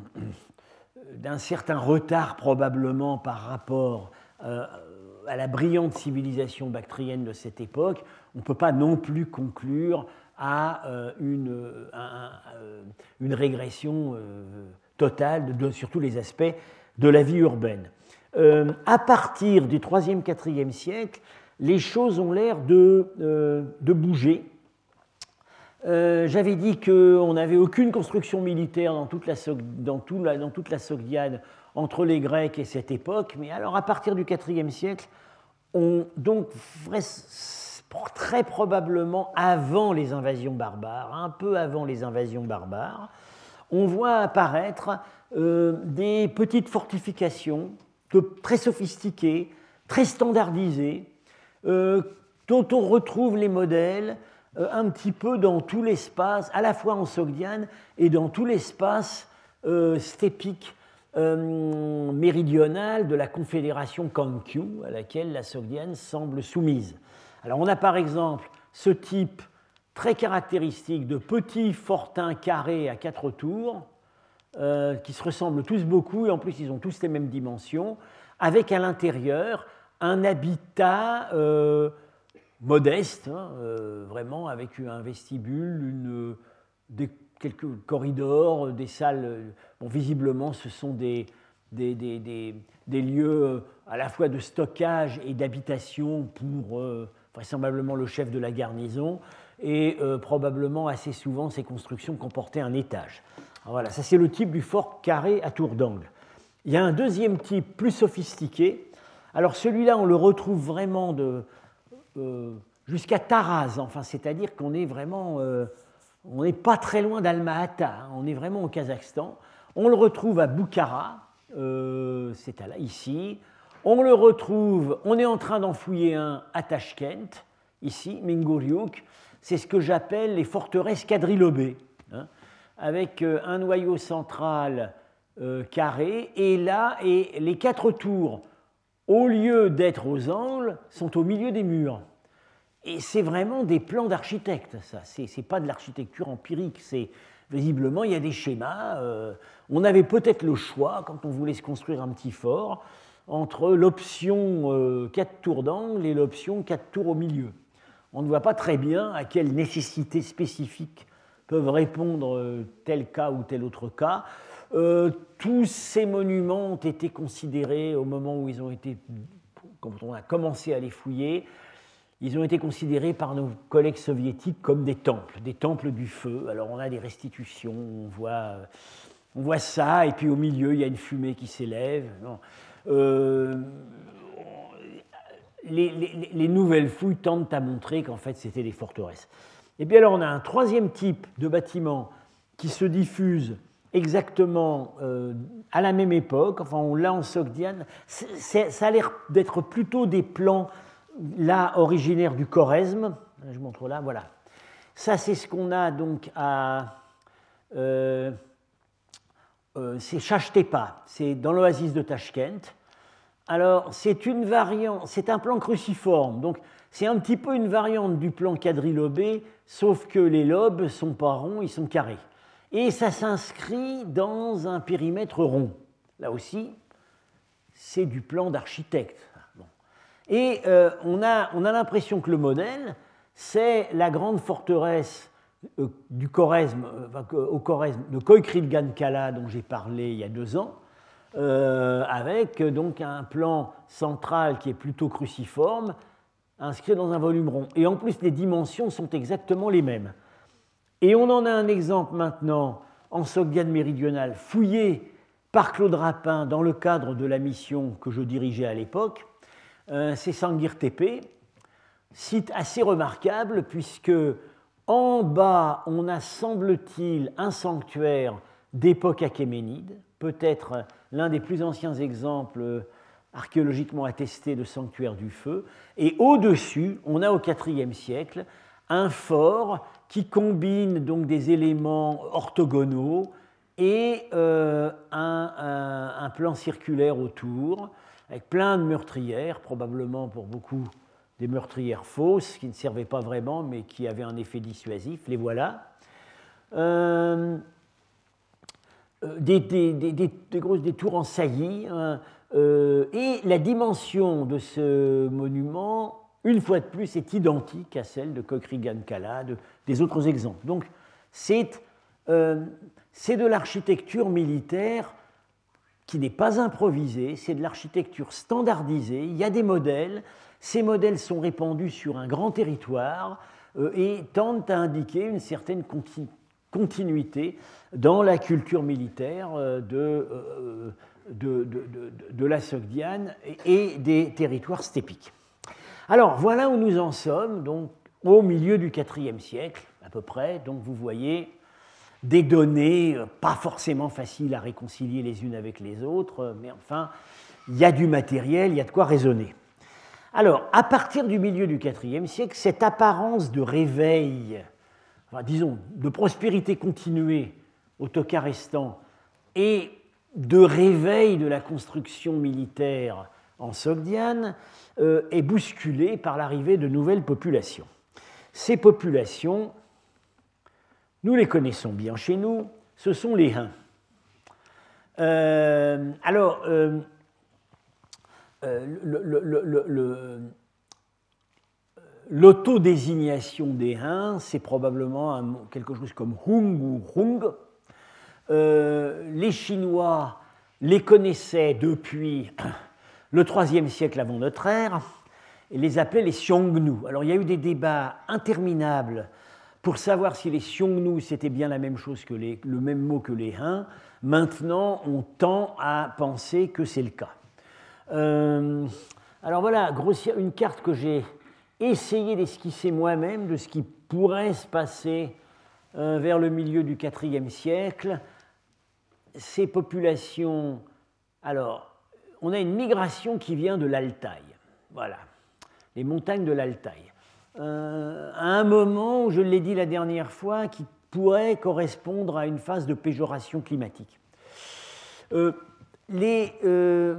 d'un certain retard probablement par rapport euh, à la brillante civilisation bactrienne de cette époque, on ne peut pas non plus conclure à euh, une, un, un, une régression euh, totale de, sur tous les aspects de la vie urbaine. Euh, à partir du troisième quatrième siècle, les choses ont l'air de, euh, de bouger. Euh, j'avais dit qu'on n'avait aucune construction militaire dans toute, la, dans, tout la, dans toute la Sogdiane entre les Grecs et cette époque, mais alors à partir du quatrième siècle, on, donc très probablement avant les invasions barbares, un peu avant les invasions barbares, on voit apparaître euh, des petites fortifications de, très sophistiquées, très standardisées, euh, dont on retrouve les modèles euh, un petit peu dans tout l'espace, à la fois en Sogdiane et dans tout l'espace euh, steppique euh, méridional de la confédération Kankyu, à laquelle la Sogdiane semble soumise. Alors on a par exemple ce type très caractéristique de petits fortins carrés à quatre tours, euh, qui se ressemblent tous beaucoup, et en plus ils ont tous les mêmes dimensions, avec à l'intérieur un habitat euh, modeste, hein, euh, vraiment avec un vestibule, une, des, quelques corridors, des salles. Bon, visiblement ce sont des, des, des, des, des lieux à la fois de stockage et d'habitation pour euh, vraisemblablement le chef de la garnison, et euh, probablement assez souvent ces constructions comportaient un étage. Alors voilà, ça c'est le type du fort carré à tour d'angle. Il y a un deuxième type plus sophistiqué. Alors celui-là, on le retrouve vraiment de, euh, jusqu'à Taraz, enfin, c'est-à-dire qu'on est vraiment, euh, on n'est pas très loin d'Alma-Ata, hein, on est vraiment au Kazakhstan. On le retrouve à Bukhara, euh, c'est à là, ici. On le retrouve, on est en train d'en fouiller un à Tachkent, ici, Minguryuk. C'est ce que j'appelle les forteresses quadrilobées, hein, avec euh, un noyau central euh, carré, et là, et les quatre tours, au lieu d'être aux angles, sont au milieu des murs. Et c'est vraiment des plans d'architectes, ça. Ce n'est pas de l'architecture empirique, c'est visiblement, il y a des schémas. Euh, on avait peut-être le choix, quand on voulait se construire un petit fort, entre l'option euh, quatre tours d'angle et l'option quatre tours au milieu. On ne voit pas très bien à quelles nécessités spécifiques peuvent répondre euh, tel cas ou tel autre cas. Euh, tous ces monuments ont été considérés au moment où ils ont été, quand on a commencé à les fouiller, ils ont été considérés par nos collègues soviétiques comme des temples, des temples du feu. Alors on a des restitutions, on voit, on voit ça, et puis au milieu il y a une fumée qui s'élève. Euh, les, les, les nouvelles fouilles tentent à montrer qu'en fait c'était des forteresses. Et puis alors on a un troisième type de bâtiment qui se diffuse exactement euh, à la même époque, enfin on l'a en Sogdian, c'est, ça a l'air d'être plutôt des plans là originaires du Khorezm, je montre là, voilà. Ça c'est ce qu'on a donc à, euh, euh, c'est Shashtepa, c'est dans l'oasis de Tachkent. Alors c'est une variante, c'est un plan cruciforme, donc c'est un petit peu une variante du plan quadrilobé, sauf que les lobes ne sont pas ronds, ils sont carrés. Et ça s'inscrit dans un périmètre rond. Là aussi, c'est du plan d'architecte. Bon. Et euh, on a, on a l'impression que le modèle, c'est la grande forteresse euh, du Khorezm, euh, au Khorezm, de Koykrilgan-Kala, dont j'ai parlé il y a deux ans, euh, avec donc un plan central qui est plutôt cruciforme, inscrit dans un volume rond. Et en plus, les dimensions sont exactement les mêmes. Et on en a un exemple maintenant en Sogdiane méridionale, fouillé par Claude Rapin dans le cadre de la mission que je dirigeais à l'époque. Euh, c'est Sangir Tepe, site assez remarquable puisque en bas on a, semble-t-il, un sanctuaire d'époque achéménide, peut-être l'un des plus anciens exemples archéologiquement attestés de sanctuaire du feu. Et au-dessus, on a au quatrième siècle un fort qui combine donc des éléments orthogonaux et euh, un, un, un plan circulaire autour, avec plein de meurtrières, probablement pour beaucoup des meurtrières fausses, qui ne servaient pas vraiment, mais qui avaient un effet dissuasif. Les voilà. Euh, des, des, des, des, des grosses des tours en saillie, hein, euh, et la dimension de ce monument, une fois de plus, est identique à celle de Koykrilgan-Kala, de, des autres exemples. Donc, c'est, euh, c'est de l'architecture militaire qui n'est pas improvisée, c'est de l'architecture standardisée. Il y a des modèles, ces modèles sont répandus sur un grand territoire euh, et tentent à indiquer une certaine continu, continuité dans la culture militaire euh, de, euh, de, de, de, de la Sogdiane et, et des territoires steppiques. Alors, voilà où nous en sommes, donc au milieu du quatrième siècle, à peu près. Donc, vous voyez des données pas forcément faciles à réconcilier les unes avec les autres, mais enfin, il y a du matériel, il y a de quoi raisonner. Alors, à partir du milieu du quatrième siècle, cette apparence de réveil, enfin, disons, de prospérité continuée au Tokarestan et de réveil de la construction militaire en Sogdiane, euh, est bousculée par l'arrivée de nouvelles populations. Ces populations, nous les connaissons bien chez nous, ce sont les Huns. Euh, alors, euh, euh, le, le, le, le, l'autodésignation des Huns, c'est probablement un, quelque chose comme Hung ou Hung. Euh, les Chinois les connaissaient depuis le troisième siècle avant notre ère et les appelaient les Xiongnu. Alors il y a eu des débats interminables pour savoir si les Xiongnu c'était bien la même chose que les, le même mot que les Han. Maintenant, on tend à penser que c'est le cas. Euh, alors voilà, grossière, une carte que j'ai essayé d'esquisser moi-même de ce qui pourrait se passer euh, vers le milieu du quatrième siècle. Ces populations, alors, on a une migration qui vient de l'Altaï, voilà, les montagnes de l'Altaï. Euh, à un moment, je l'ai dit la dernière fois, qui pourrait correspondre à une phase de péjoration climatique. Euh, les, euh,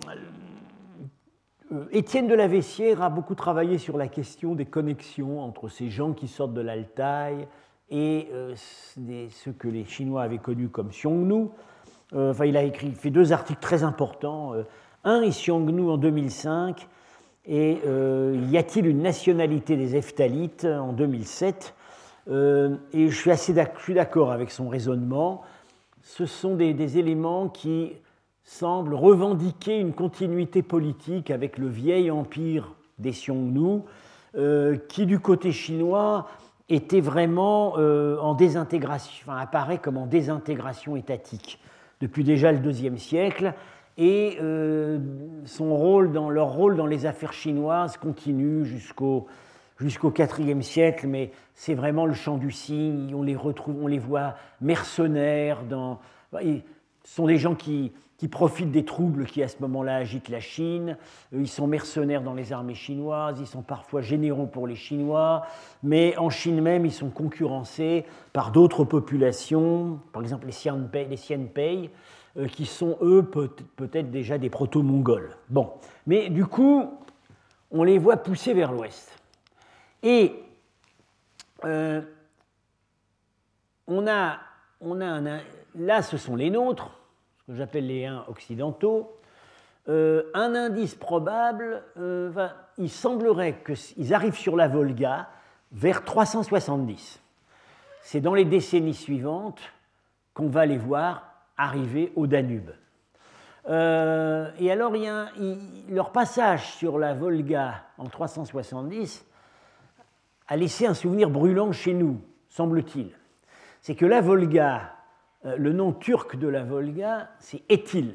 euh, Étienne de la Vessière a beaucoup travaillé sur la question des connexions entre ces gens qui sortent de l'Altaï et euh, des, ceux que les Chinois avaient connus comme Xiongnu. Euh, enfin, il a écrit, fait deux articles très importants. Euh, un est Xiongnu en deux mille cinq et euh, y a-t-il une nationalité des Hephthalites en deux mille sept. Euh, et je suis assez d'accord avec son raisonnement. Ce sont des, des éléments qui semblent revendiquer une continuité politique avec le vieil empire des Xiongnu, euh, qui du côté chinois était vraiment euh, en désintégration, enfin apparaît comme en désintégration étatique depuis déjà le deuxième siècle, et euh, son rôle dans, leur rôle dans les affaires chinoises continue jusqu'au jusqu'au quatrième siècle, mais c'est vraiment le chant du cygne, on les retrouve, on les voit mercenaires, dans, ce sont des gens qui, qui profitent des troubles qui à ce moment-là agitent la Chine, ils sont mercenaires dans les armées chinoises, ils sont parfois généraux pour les Chinois, mais en Chine même, ils sont concurrencés par d'autres populations, par exemple les Xianpei, les Xianpei euh, qui sont eux peut-être déjà des proto-mongols. Bon, mais du coup, on les voit pousser vers l'ouest. Et euh, on a, on a un, là, ce sont les nôtres, ce que j'appelle les Huns occidentaux. Euh, un indice probable, euh, va, il semblerait qu'ils arrivent sur la Volga vers trois cent soixante-dix. C'est dans les décennies suivantes qu'on va les voir arriver au Danube. Euh, et alors, il y a un, il, leur passage sur la Volga en trois cent soixante-dix a laissé un souvenir brûlant chez nous, semble-t-il. C'est que la Volga, euh, le nom turc de la Volga, c'est Etil.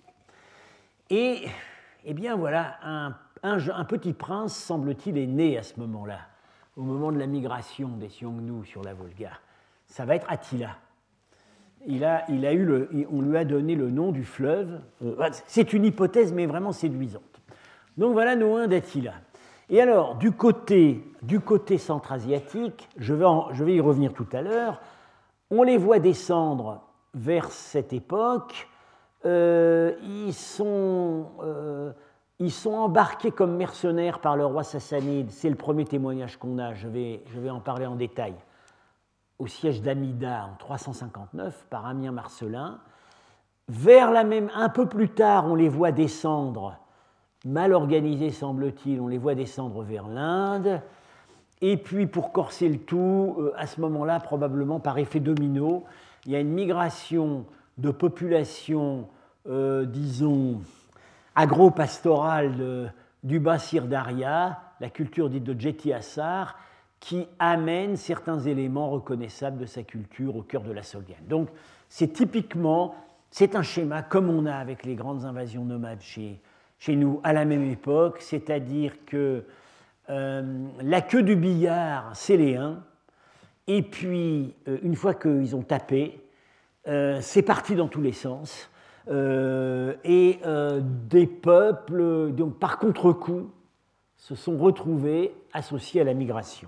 Et, eh bien voilà, un, un, un petit prince, semble-t-il, est né à ce moment-là, au moment de la migration des Xiongnu sur la Volga. Ça va être Attila. Il a, il a eu le, on lui a donné le nom du fleuve. Euh, c'est une hypothèse, mais vraiment séduisante. Donc voilà nos Huns d'Attila. Et alors, du côté, du côté centra-asiatique, je vais, en, je vais y revenir tout à l'heure, on les voit descendre vers cette époque. Euh, ils, sont, euh, ils sont embarqués comme mercenaires par le roi sassanide. C'est le premier témoignage qu'on a, je vais, je vais en parler en détail. Au siège d'Amida en trois cent cinquante-neuf par Ammien Marcellin. Vers la même, un peu plus tard, on les voit descendre, mal organisés semble-t-il, on les voit descendre vers l'Inde. Et puis pour corser le tout, à ce moment-là, probablement par effet domino, il y a une migration de population, euh, disons, agro-pastorale de, du bas Sirdaria, la culture dite de Jetty Assar, qui amène certains éléments reconnaissables de sa culture au cœur de la Solgane. Donc c'est typiquement, c'est un schéma comme on a avec les grandes invasions nomades chez, chez nous à la même époque, c'est-à-dire que euh, la queue du billard, c'est les Huns, et puis euh, une fois qu'ils ont tapé, euh, c'est parti dans tous les sens, euh, et euh, des peuples, donc par contre-coup, se sont retrouvés associés à la migration.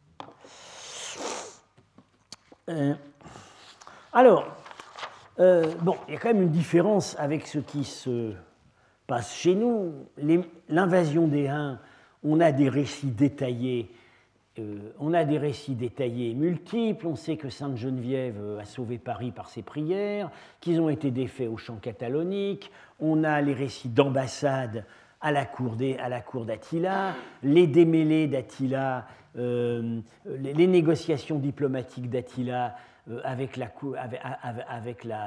Euh, alors, euh, bon, il y a quand même une différence avec ce qui se passe chez nous. Les, l'invasion des Huns, on a des récits détaillés, euh, on a des récits détaillés multiples. On sait que Sainte Geneviève a sauvé Paris par ses prières, qu'ils ont été défaits au champ catalonique. On a les récits d'ambassade à la cour, des, à la cour d'Attila, les démêlés d'Attila. Euh, les, les négociations diplomatiques d'Attila euh, avec, la, avec, avec, la,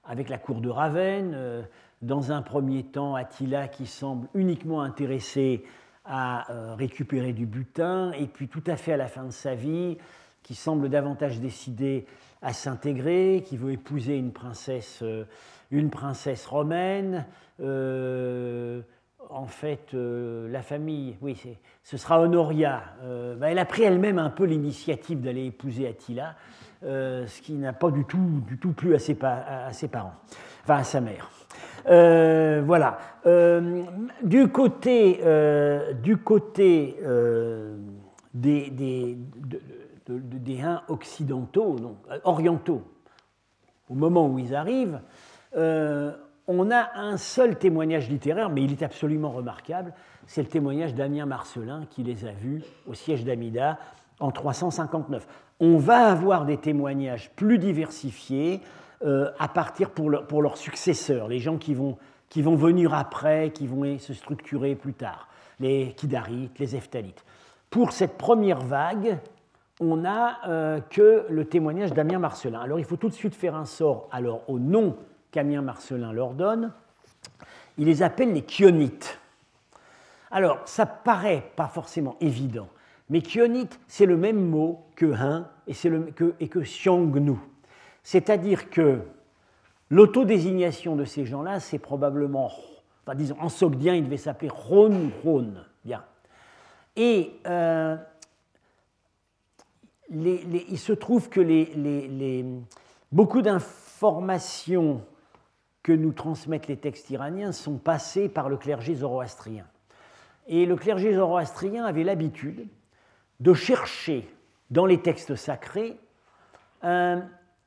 avec la cour de Ravenne. Euh, dans un premier temps, Attila qui semble uniquement intéressé à euh, récupérer du butin, et puis tout à fait à la fin de sa vie, qui semble davantage décidé à s'intégrer, qui veut épouser une princesse, euh, une princesse romaine. Euh, en fait, euh, la famille, oui, ce sera Honoria. Euh, bah, elle a pris elle-même un peu l'initiative d'aller épouser Attila, euh, ce qui n'a pas du tout, du tout plu à ses, à ses parents, enfin à sa mère. Euh, voilà. Euh, du côté, euh, du côté euh, des, des, de, de, de, des Huns occidentaux, non, orientaux, au moment où ils arrivent, euh, on a un seul témoignage littéraire, mais il est absolument remarquable, c'est le témoignage d'Ammien Marcellin qui les a vus au siège d'Amida en trois cent cinquante-neuf. On va avoir des témoignages plus diversifiés euh, à partir pour, le, pour leurs successeurs, les gens qui vont, qui vont venir après, qui vont se structurer plus tard, les Kidarites, les Hephthalites. Pour cette première vague, on n'a euh, que le témoignage d'Ammien Marcellin. Alors il faut tout de suite faire un sort alors, au nom qu'Ammien Marcellin leur donne. Il les appelle les Chionites. Alors ça paraît pas forcément évident, mais Chionite, c'est le même mot que Hun et, c'est le, que, et que Xiongnu. C'est-à-dire que l'autodésignation de ces gens-là, c'est probablement, enfin, disons, en sogdien, il devait s'appeler Ron Ron. Bien. Et euh, les, les, il se trouve que les, les, les, beaucoup d'informations que nous transmettent les textes iraniens sont passées par le clergé zoroastrien. Et le clergé zoroastrien avait l'habitude de chercher dans les textes sacrés euh,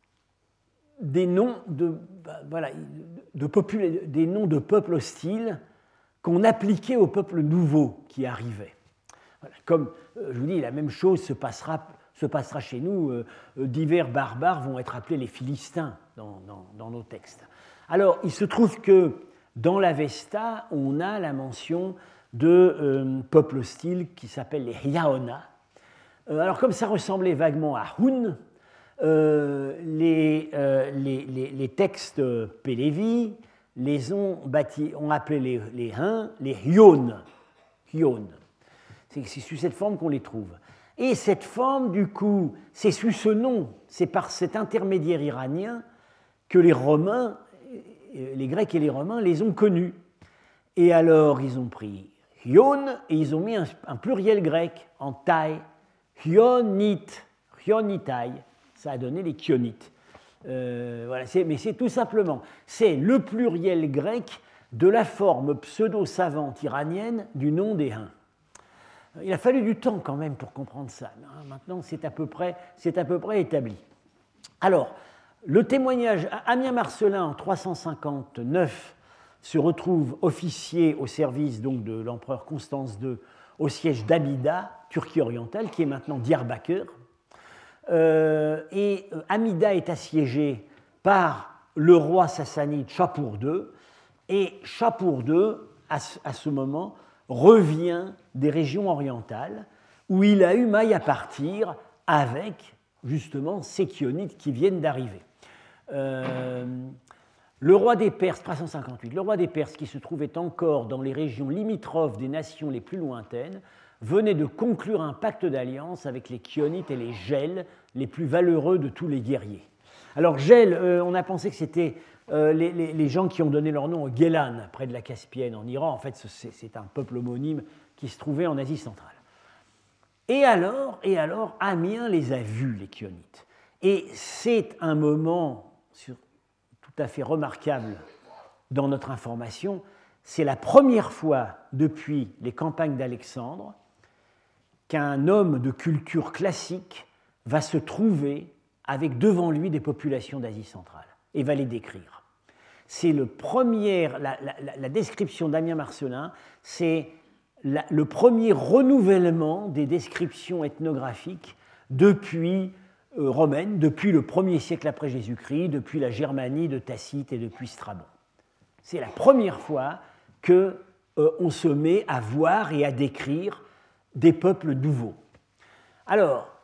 des noms de, voilà, de, popula- des noms de peuples hostiles qu'on appliquait aux peuples nouveaux qui arrivaient. Voilà, comme euh, je vous dis, la même chose se passera, se passera chez nous. Euh, divers barbares vont être appelés les Philistins dans, dans, dans nos textes. Alors, il se trouve que dans l'Avesta, on a la mention de euh, peuples hostiles qui s'appellent les Yaona. Euh, alors, comme ça ressemblait vaguement à Hun, euh, les, euh, les, les, les textes Pélévi les ont, bâtis, ont appelé les, les Huns les Hyone. Hyone. C'est, c'est sous cette forme qu'on les trouve. Et cette forme, du coup, c'est sous ce nom, c'est par cet intermédiaire iranien que les Romains, les Grecs et les Romains les ont connus. Et alors, ils ont pris Hyone et ils ont mis un, un pluriel grec en taille, Hyonite, Hyonitai. Ça a donné les Chionites. Euh, voilà, c'est, mais c'est tout simplement, c'est le pluriel grec de la forme pseudo-savante iranienne du nom des Huns. Il a fallu du temps quand même pour comprendre ça. Maintenant, c'est à peu près, c'est à peu près établi. Alors, le témoignage, Ammien Marcellin en trois cent cinquante-neuf se retrouve officier au service donc de l'empereur Constance deux au siège d'Amida, Turquie orientale, qui est maintenant Diyarbakır. Euh, et Amida est assiégée par le roi sassanide Shapur deux, et Shapur deux, à ce, à ce moment, revient des régions orientales, où il a eu maille à partir avec, justement, ces Chionites qui viennent d'arriver. Euh, le roi des Perses, trois cent cinquante-huit, le roi des Perses, qui se trouvait encore dans les régions limitrophes des nations les plus lointaines, venait de conclure un pacte d'alliance avec les Chionites et les Gels, les plus valeureux de tous les guerriers. Alors, Gels, euh, on a pensé que c'était euh, les, les, les gens qui ont donné leur nom au Guélan, près de la Caspienne, en Iran. En fait, c'est, c'est un peuple homonyme qui se trouvait en Asie centrale. Et alors, et alors, Ammien les a vus, les Chionites. Et c'est un moment sur, tout à fait remarquable dans notre information. C'est la première fois depuis les campagnes d'Alexandre qu'un homme de culture classique va se trouver avec devant lui des populations d'Asie centrale et va les décrire. C'est le premier, la, la, la description d'Ammien Marcellin, c'est la, le premier renouvellement des descriptions ethnographiques depuis euh, romaine, depuis le premier siècle après Jésus-Christ, depuis la Germanie de Tacite et depuis Strabon. C'est la première fois qu'on euh, se met à voir et à décrire des peuples nouveaux. Alors,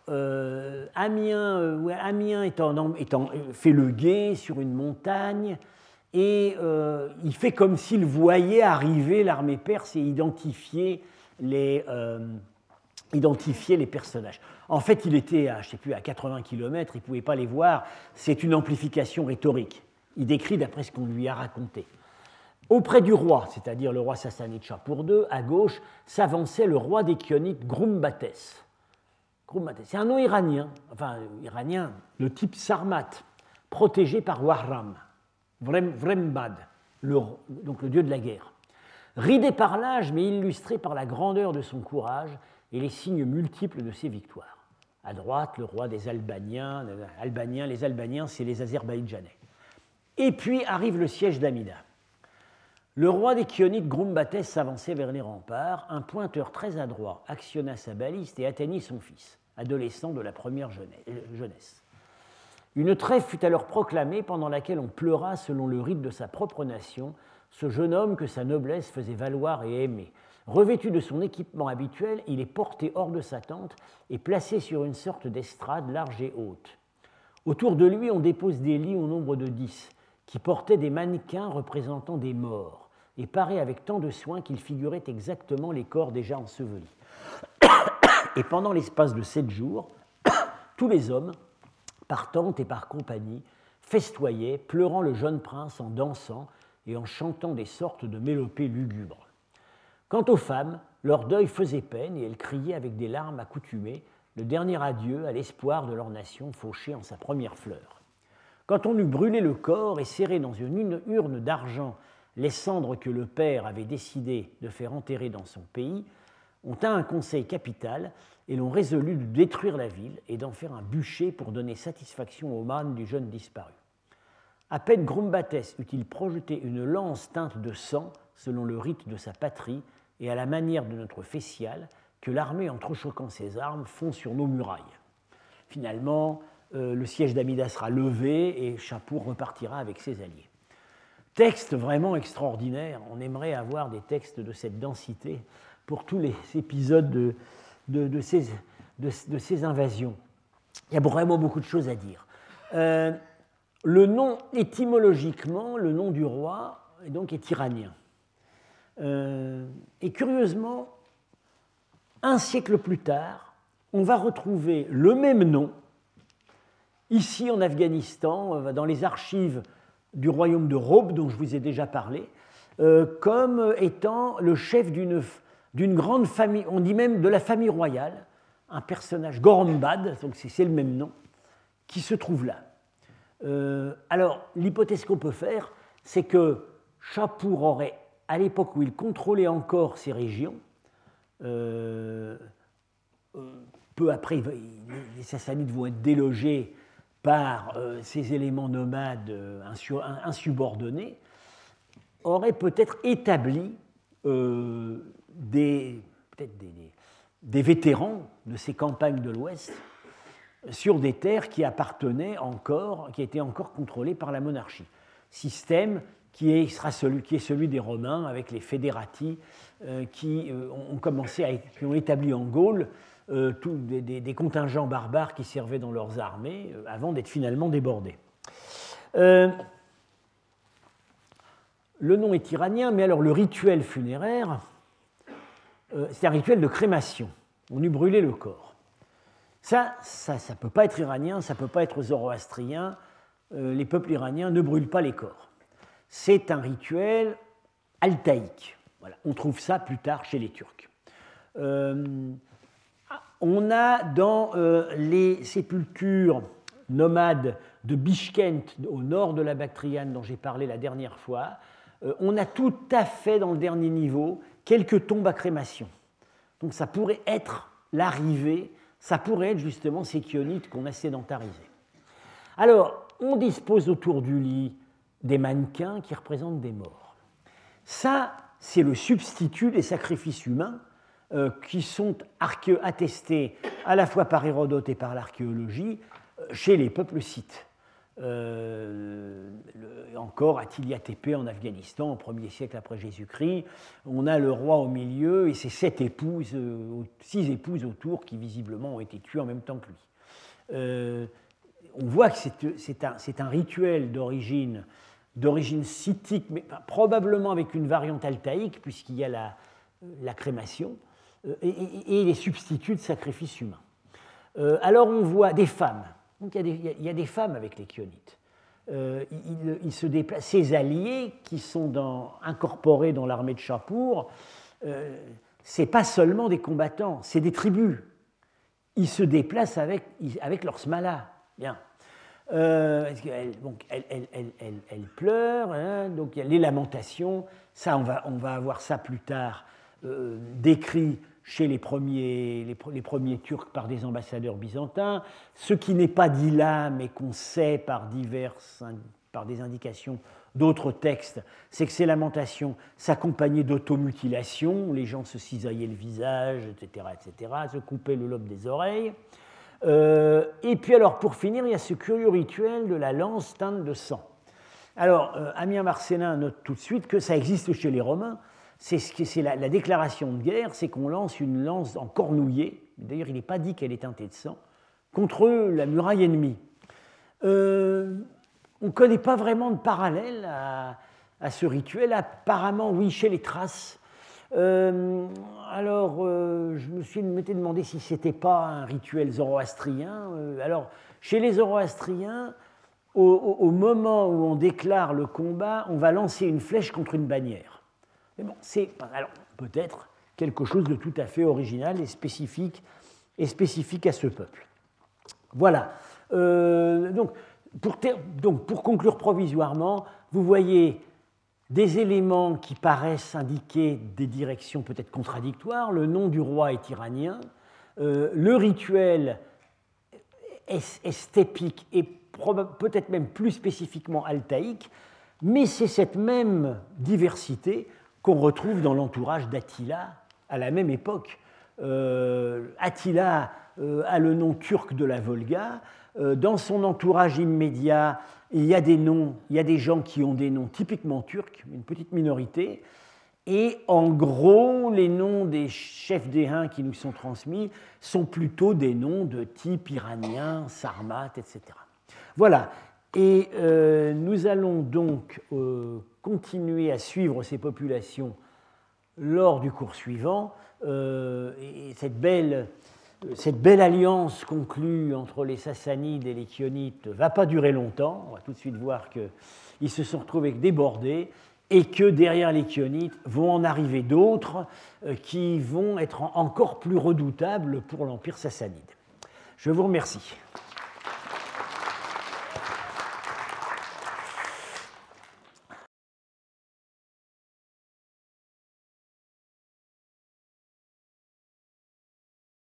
euh, Amiens, euh, ouais, Amiens étant, étant, fait le guet sur une montagne, et euh, il fait comme s'il voyait arriver l'armée perse et identifier les, euh, identifier les personnages. En fait, il était à, je sais plus, à quatre-vingts kilomètres, il ne pouvait pas les voir. C'est une amplification rhétorique. Il décrit d'après ce qu'on lui a raconté. Auprès du roi, c'est-à-dire le roi sassanide Shapur deux, à gauche, s'avançait le roi des Chionites Grumbates. Grumbates, c'est un nom iranien, enfin iranien, le type Sarmat, protégé par Wahram. Vrem, Vrembad, le, donc le dieu de la guerre. Ridé par l'âge, mais illustré par la grandeur de son courage et les signes multiples de ses victoires. À droite, le roi des Albaniens. Albaniens les Albaniens, c'est les Azerbaïdjanais. Et puis arrive le siège d'Amida. Le roi des Chionites, Grumbates, s'avançait vers les remparts. Un pointeur très adroit actionna sa baliste et atteignit son fils, adolescent de la première jeunesse. Une trêve fut alors proclamée pendant laquelle on pleura selon le rite de sa propre nation ce jeune homme que sa noblesse faisait valoir et aimer. Revêtu de son équipement habituel, il est porté hors de sa tente et placé sur une sorte d'estrade large et haute. Autour de lui, on dépose des lits au nombre de dix, qui portaient des mannequins représentant des morts, et parés avec tant de soin qu'ils figuraient exactement les corps déjà ensevelis. Et pendant l'espace de sept jours, tous les hommes, par tente et par compagnie, festoyaient, pleurant le jeune prince en dansant et en chantant des sortes de mélopées lugubres. Quant aux femmes, leur deuil faisait peine et elles criaient avec des larmes accoutumées le dernier adieu à l'espoir de leur nation fauchée en sa première fleur. Quand on eut brûlé le corps et serré dans une urne d'argent les cendres que le père avait décidé de faire enterrer dans son pays, on tint un conseil capital et l'on résolut de détruire la ville et d'en faire un bûcher pour donner satisfaction aux mânes du jeune disparu. À peine Grumbates eut-il projeté une lance teinte de sang selon le rite de sa patrie et à la manière de notre fessial que l'armée, entrechoquant ses armes, fond sur nos murailles. Finalement, euh, le siège d'Amida sera levé et Shapur repartira avec ses alliés. Texte vraiment extraordinaire. On aimerait avoir des textes de cette densité pour tous les épisodes de, de, de, ces, de, de ces invasions. Il y a vraiment beaucoup de choses à dire. Euh, le nom, étymologiquement, le nom du roi est donc est iranien. Euh, et curieusement, un siècle plus tard, on va retrouver le même nom, ici en Afghanistan, dans les archives du royaume de Robe, dont je vous ai déjà parlé, euh, comme étant le chef d'une, d'une grande famille, on dit même de la famille royale, un personnage, Gorambad, donc c'est, c'est le même nom, qui se trouve là. Euh, alors, l'hypothèse qu'on peut faire, c'est que Shapur aurait, à l'époque où il contrôlait encore ces régions, euh, euh, peu après, les Sassanides vont être délogés par euh, ces éléments nomades euh, insubordonnés, aurait peut-être établi euh, des, peut-être des, des, des vétérans de ces campagnes de l'Ouest sur des terres qui appartenaient encore, qui étaient encore contrôlées par la monarchie. Système qui est, sera celui, qui est celui des Romains avec les fédérati euh, qui euh, ont commencé à, qui ont établi en Gaule euh, tout, des, des, des contingents barbares qui servaient dans leurs armées euh, avant d'être finalement débordés. Euh, le nom est iranien, mais alors le rituel funéraire, euh, c'est un rituel de crémation. On eût brûlé le corps. Ça, ça ne peut pas être iranien, ça ne peut pas être zoroastrien. Euh, les peuples iraniens ne brûlent pas les corps. C'est un rituel altaïque. Voilà. On trouve ça plus tard chez les Turcs. Euh, on a dans euh, les sépultures nomades de Bishkent, au nord de la Bactriane, dont j'ai parlé la dernière fois, euh, on a tout à fait dans le dernier niveau quelques tombes à crémation. Donc ça pourrait être l'arrivée, ça pourrait être justement ces chionites qu'on a sédentarisés. Alors, on dispose autour du lit des mannequins qui représentent des morts. Ça, c'est le substitut des sacrifices humains euh, qui sont arché- attestés à la fois par Hérodote et par l'archéologie euh, chez les peuples scythes. Euh, le, encore Attila Tépé en Afghanistan, au premier siècle après Jésus-Christ. On a le roi au milieu et ses sept épouses, euh, six épouses autour qui visiblement ont été tuées en même temps que lui. Euh, on voit que c'est, c'est, un, c'est un rituel d'origine, d'origine scythique, mais enfin, probablement avec une variante altaïque, puisqu'il y a la, la crémation, euh, et, et, et les substituts de sacrifices humains. Euh, alors on voit des femmes. Donc il y, a des, il y a des femmes avec les chionites. Euh, ils, ils se déplacent, ces alliés qui sont dans, incorporés dans l'armée de Shapur, euh, ce n'est pas seulement des combattants, c'est des tribus. Ils se déplacent avec, avec leur smala. Bien. Euh, donc elle, elle, elle, elle, elle pleure, hein, donc il y a les lamentations. Ça, on va, on va avoir ça plus tard euh, décrit chez les premiers, les, les premiers Turcs par des ambassadeurs byzantins. Ce qui n'est pas dit là, mais qu'on sait par, diverses, par des indications d'autres textes, c'est que ces lamentations s'accompagnaient d'automutilations, où les gens se cisaillaient le visage, et cetera, et cetera, se coupaient le lobe des oreilles. Euh, et puis alors, pour finir, il y a ce curieux rituel de la lance teinte de sang. Alors, euh, Ammien Marcellin note tout de suite que ça existe chez les Romains. C'est, ce que, c'est la, la déclaration de guerre, c'est qu'on lance une lance en cornouillé, d'ailleurs il n'est pas dit qu'elle est teintée de sang, contre la muraille ennemie. Euh, on ne connaît pas vraiment de parallèle à, à ce rituel, apparemment oui, chez les Thraces. Euh, alors, euh, je me suis m'étais demandé si ce n'était pas un rituel zoroastrien. Euh, alors, chez les zoroastriens, au, au, au moment où on déclare le combat, on va lancer une flèche contre une bannière. Mais bon, c'est alors peut-être quelque chose de tout à fait original et spécifique, et spécifique à ce peuple. Voilà. Euh, donc, pour ter- donc, pour conclure provisoirement, vous voyez des éléments qui paraissent indiquer des directions peut-être contradictoires. Le nom du roi est iranien. Euh, le rituel est, est stépique et proba- peut-être même plus spécifiquement altaïque, mais c'est cette même diversité qu'on retrouve dans l'entourage d'Attila à la même époque. Euh, Attila euh, a le nom turc de la Volga. Euh, dans son entourage immédiat, il y a des noms, il y a des gens qui ont des noms typiquement turcs, une petite minorité. Et en gros, les noms des chefs des Huns qui nous sont transmis sont plutôt des noms de type iranien, sarmate, et cetera. Voilà. Et euh, nous allons donc euh, continuer à suivre ces populations lors du cours suivant. Euh, et cette belle, cette belle alliance conclue entre les Sassanides et les Chionites ne va pas durer longtemps. On va tout de suite voir qu'ils se sont retrouvés débordés et que derrière les Chionites vont en arriver d'autres euh, qui vont être encore plus redoutables pour l'Empire sassanide. Je vous remercie.